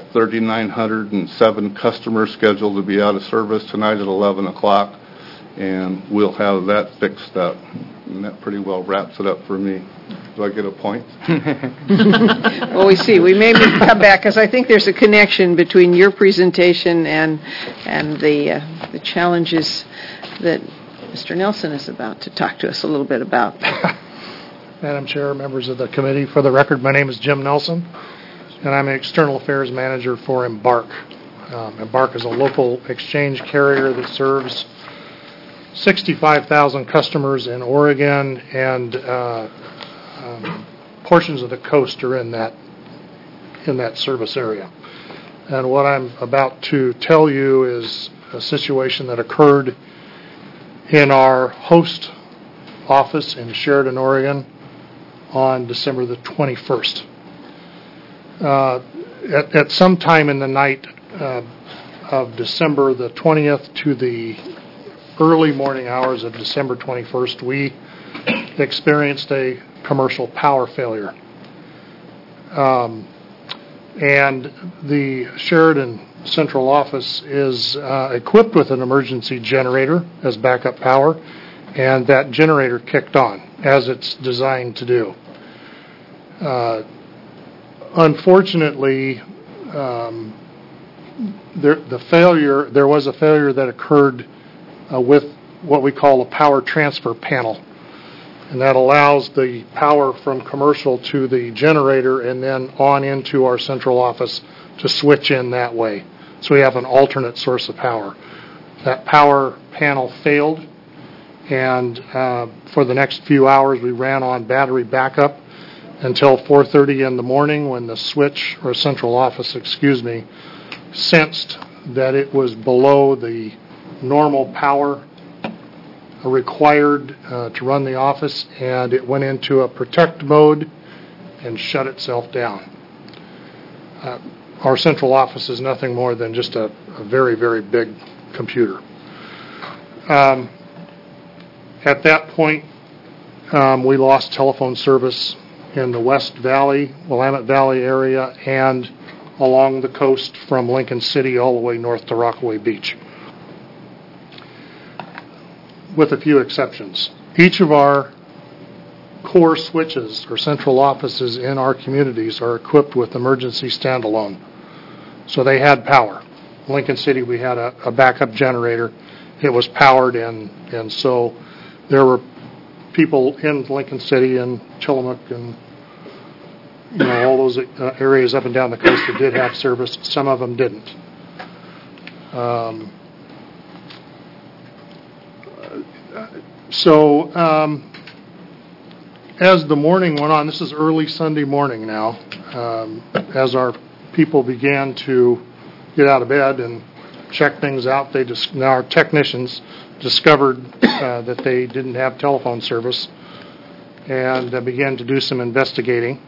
3,907 customers scheduled to be out of service tonight at 11 o'clock, and we'll have that fixed up. And that pretty well wraps it up for me. Do I get a point? Well, we see. We may come back, because I think there's a connection between your presentation and the challenges that Mr. Nelson is about to talk to us a little bit about. Madam Chair, members of the committee, for the record, my name is Jim Nelson, and I'm an External Affairs Manager for Embark. Embark is a local exchange carrier that serves 65,000 customers in Oregon, and portions of the coast are in that service area. And what I'm about to tell you is a situation that occurred in our host office in Sheridan, Oregon on December the 21st. At some time in the night of December the 20th to the early morning hours of December 21st, we experienced a commercial power failure. And the Sheridan Central Office is equipped with an emergency generator as backup power, and that generator kicked on, as it's designed to do. Unfortunately, there was a failure that occurred with what we call a power transfer panel, and that allows the power from commercial to the generator and then on into our central office to switch in that way. So we have an alternate source of power. That power panel failed, and for the next few hours we ran on battery backup until 4:30 in the morning, when the switch, or central office, sensed that it was below the normal power required to run the office, and it went into a protect mode and shut itself down. Our central office is nothing more than just a very, very big computer. At that point, we lost telephone service in the West Valley, Willamette Valley area, and along the coast from Lincoln City all the way north to Rockaway Beach, with a few exceptions. Each of our core switches or central offices in our communities are equipped with emergency standalone. So they had power. Lincoln City, we had a backup generator. It was powered, and so there were people in Lincoln City and Tillamook and all those areas up and down the coast that did have service. Some of them didn't. As the morning went on, this is early Sunday morning now, as our people began to get out of bed and check things out, now our technicians discovered that they didn't have telephone service, and began to do some investigating,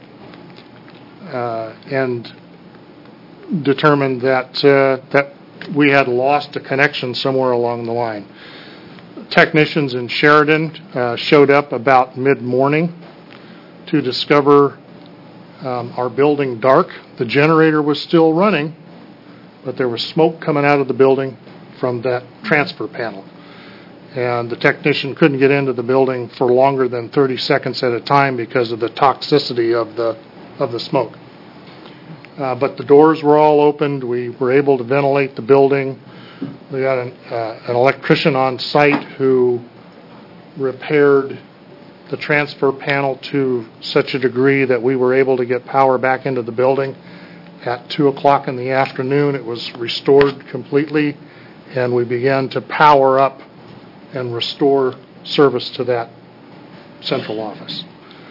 and determined that we had lost a connection somewhere along the line. Technicians in Sheridan showed up about mid-morning to discover our building dark. The generator was still running, but there was smoke coming out of the building from that transfer panel. And the technician couldn't get into the building for longer than 30 seconds at a time because of the toxicity of the smoke. But the doors were all opened. We were able to ventilate the building. We got an electrician on site who repaired the transfer panel to such a degree that we were able to get power back into the building. At 2 o'clock in the afternoon, it was restored completely, and we began to power up and restore service to that central office.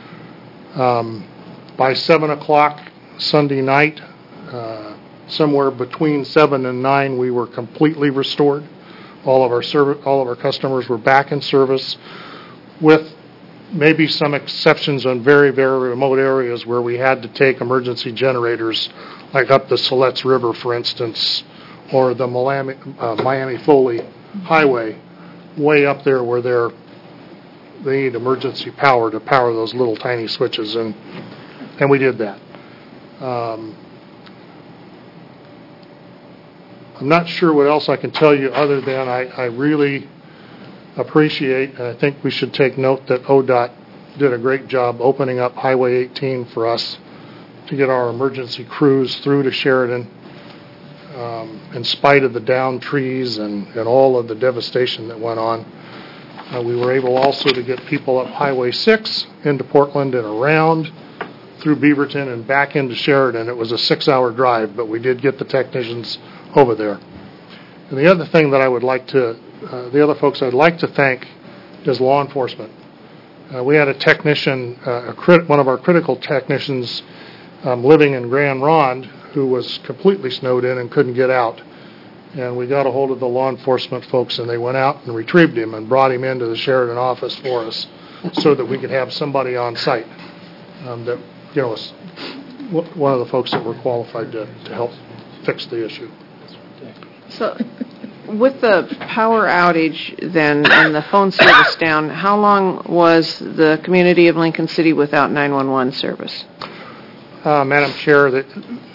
By 7 o'clock Sunday night, somewhere between 7 and 9, we were completely restored. All of our customers were back in service, with maybe some exceptions on very, very remote areas where we had to take emergency generators, like up the Siletz River, for instance, or the Miami-Foley Highway, way up there where they need emergency power to power those little tiny switches, and we did that. I'm not sure what else I can tell you other than I really appreciate, and I think we should take note that ODOT did a great job opening up Highway 18 for us to get our emergency crews through to Sheridan, in spite of the downed trees and all of the devastation that went on. We were able also to get people up Highway 6 into Portland and around through Beaverton and back into Sheridan. It was a 6-hour drive, but we did get the technicians over there. And the other thing that I would like to, the other folks I'd like to thank is law enforcement. We had a technician, one of our critical technicians, living in Grand Ronde, who was completely snowed in and couldn't get out. And we got a hold of the law enforcement folks, and they went out and retrieved him and brought him into the Sheridan office for us, so that we could have somebody on site that one of the folks that were qualified to help fix the issue. So, with the power outage then and the phone service down, how long was the community of Lincoln City without 911 service? Madam Chair, the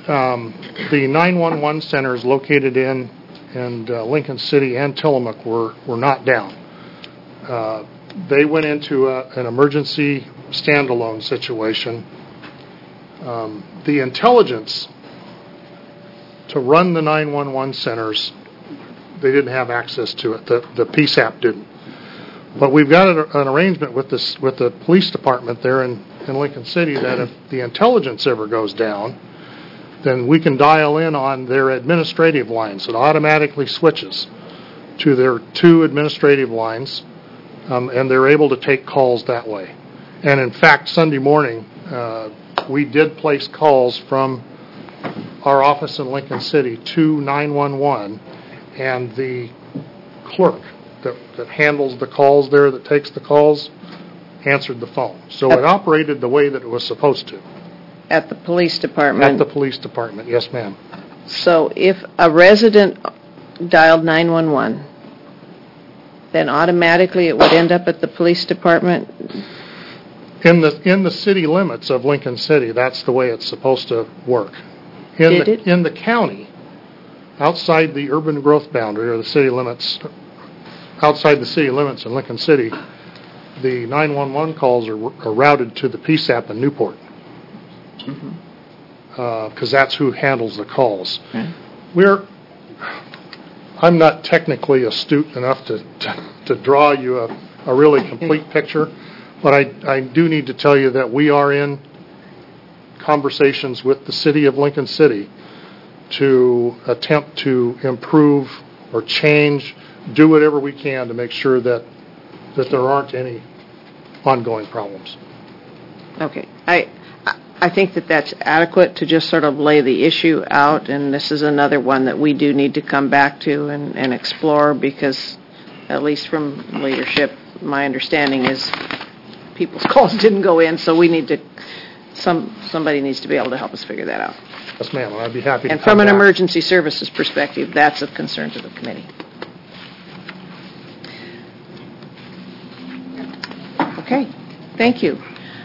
911 centers located in Lincoln City and Tillamook were not down. They went into an emergency standalone situation. The intelligence to run the 911 centers, they didn't have access to it. The PSAP didn't. But we've got an arrangement with the police department there in Lincoln City that if the intelligence ever goes down, then we can dial in on their administrative lines. It automatically switches to their 2 administrative lines, and they're able to take calls that way. And in fact, Sunday morning, we did place calls from our office in Lincoln City to 911, and the clerk that handles the calls there, that takes the calls, answered the phone. So it operated the way that it was supposed to. At the police department? At the police department, yes, ma'am. So if a resident dialed 911, then automatically it would end up at the police department? In the city limits of Lincoln City, that's the way it's supposed to work. In the county, outside the urban growth boundary or the city limits, outside the city limits in Lincoln City, the 911 calls are routed to the PSAP in Newport, because that's who handles the calls. I'm not technically astute enough to draw you a really complete picture, but I do need to tell you that we are in conversations with the city of Lincoln City to attempt to improve or change, do whatever we can to make sure that there aren't any ongoing problems. Okay. I think that's adequate to just sort of lay the issue out, and this is another one that we do need to come back to and explore, because at least from leadership, my understanding is people's calls didn't go in, so we need to, somebody needs to be able to help us figure that out. Yes, ma'am. I'd be happy to. And from an emergency services perspective, that's of concern to the committee. Okay, thank you.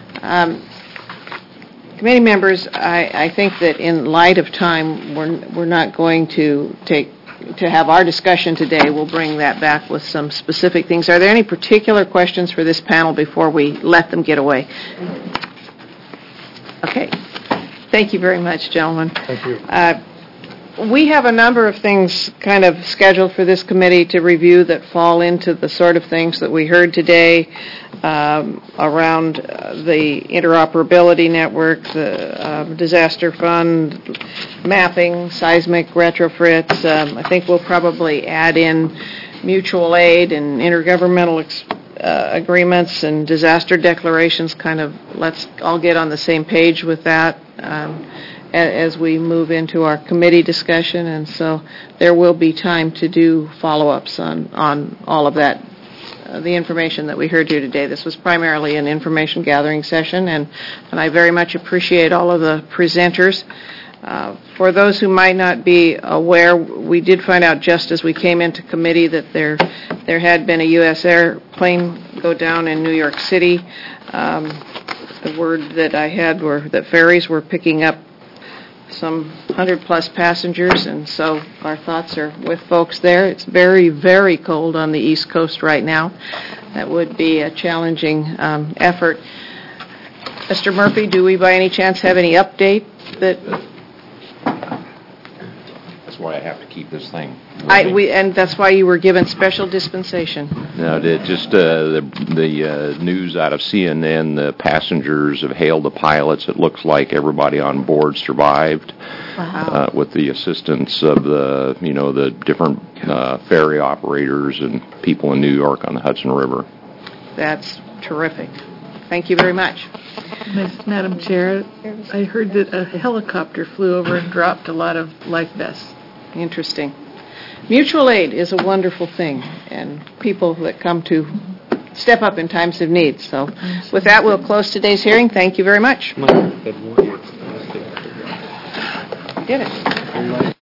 Committee members, I think that in light of time, we're not going to have our discussion today. We'll bring that back with some specific things. Are there any particular questions for this panel before we let them get away? Okay. Thank you very much, gentlemen. Thank you. We have a number of things kind of scheduled for this committee to review that fall into the sort of things that we heard today around the interoperability network, the disaster fund, mapping, seismic retrofits. I think we'll probably add in mutual aid and intergovernmental agreements and disaster declarations. Kind of let's all get on the same page with that as we move into our committee discussion, and so there will be time to do follow-ups on all of that, the information that we heard here today. This was primarily an information gathering session, and I very much appreciate all of the presenters. For those who might not be aware, we did find out just as we came into committee that there had been a U.S. airplane go down in New York City. The word that I had were that ferries were picking up some 100-plus passengers, and so our thoughts are with folks there. It's very, very cold on the East Coast right now. That would be a challenging effort. Mr. Murphy, do we by any chance have any update that... That's why I have to keep this thing. And that's why you were given special dispensation. No, just the news out of CNN, the passengers have hailed the pilots. It looks like everybody on board survived. Wow. With the assistance of the different ferry operators and people in New York on the Hudson River. That's terrific. Thank you very much. Madam Chair, I heard that a helicopter flew over and dropped a lot of life vests. Interesting. Mutual aid is a wonderful thing, and people that come to step up in times of need. So with that, we'll close today's hearing. Thank you very much. did it.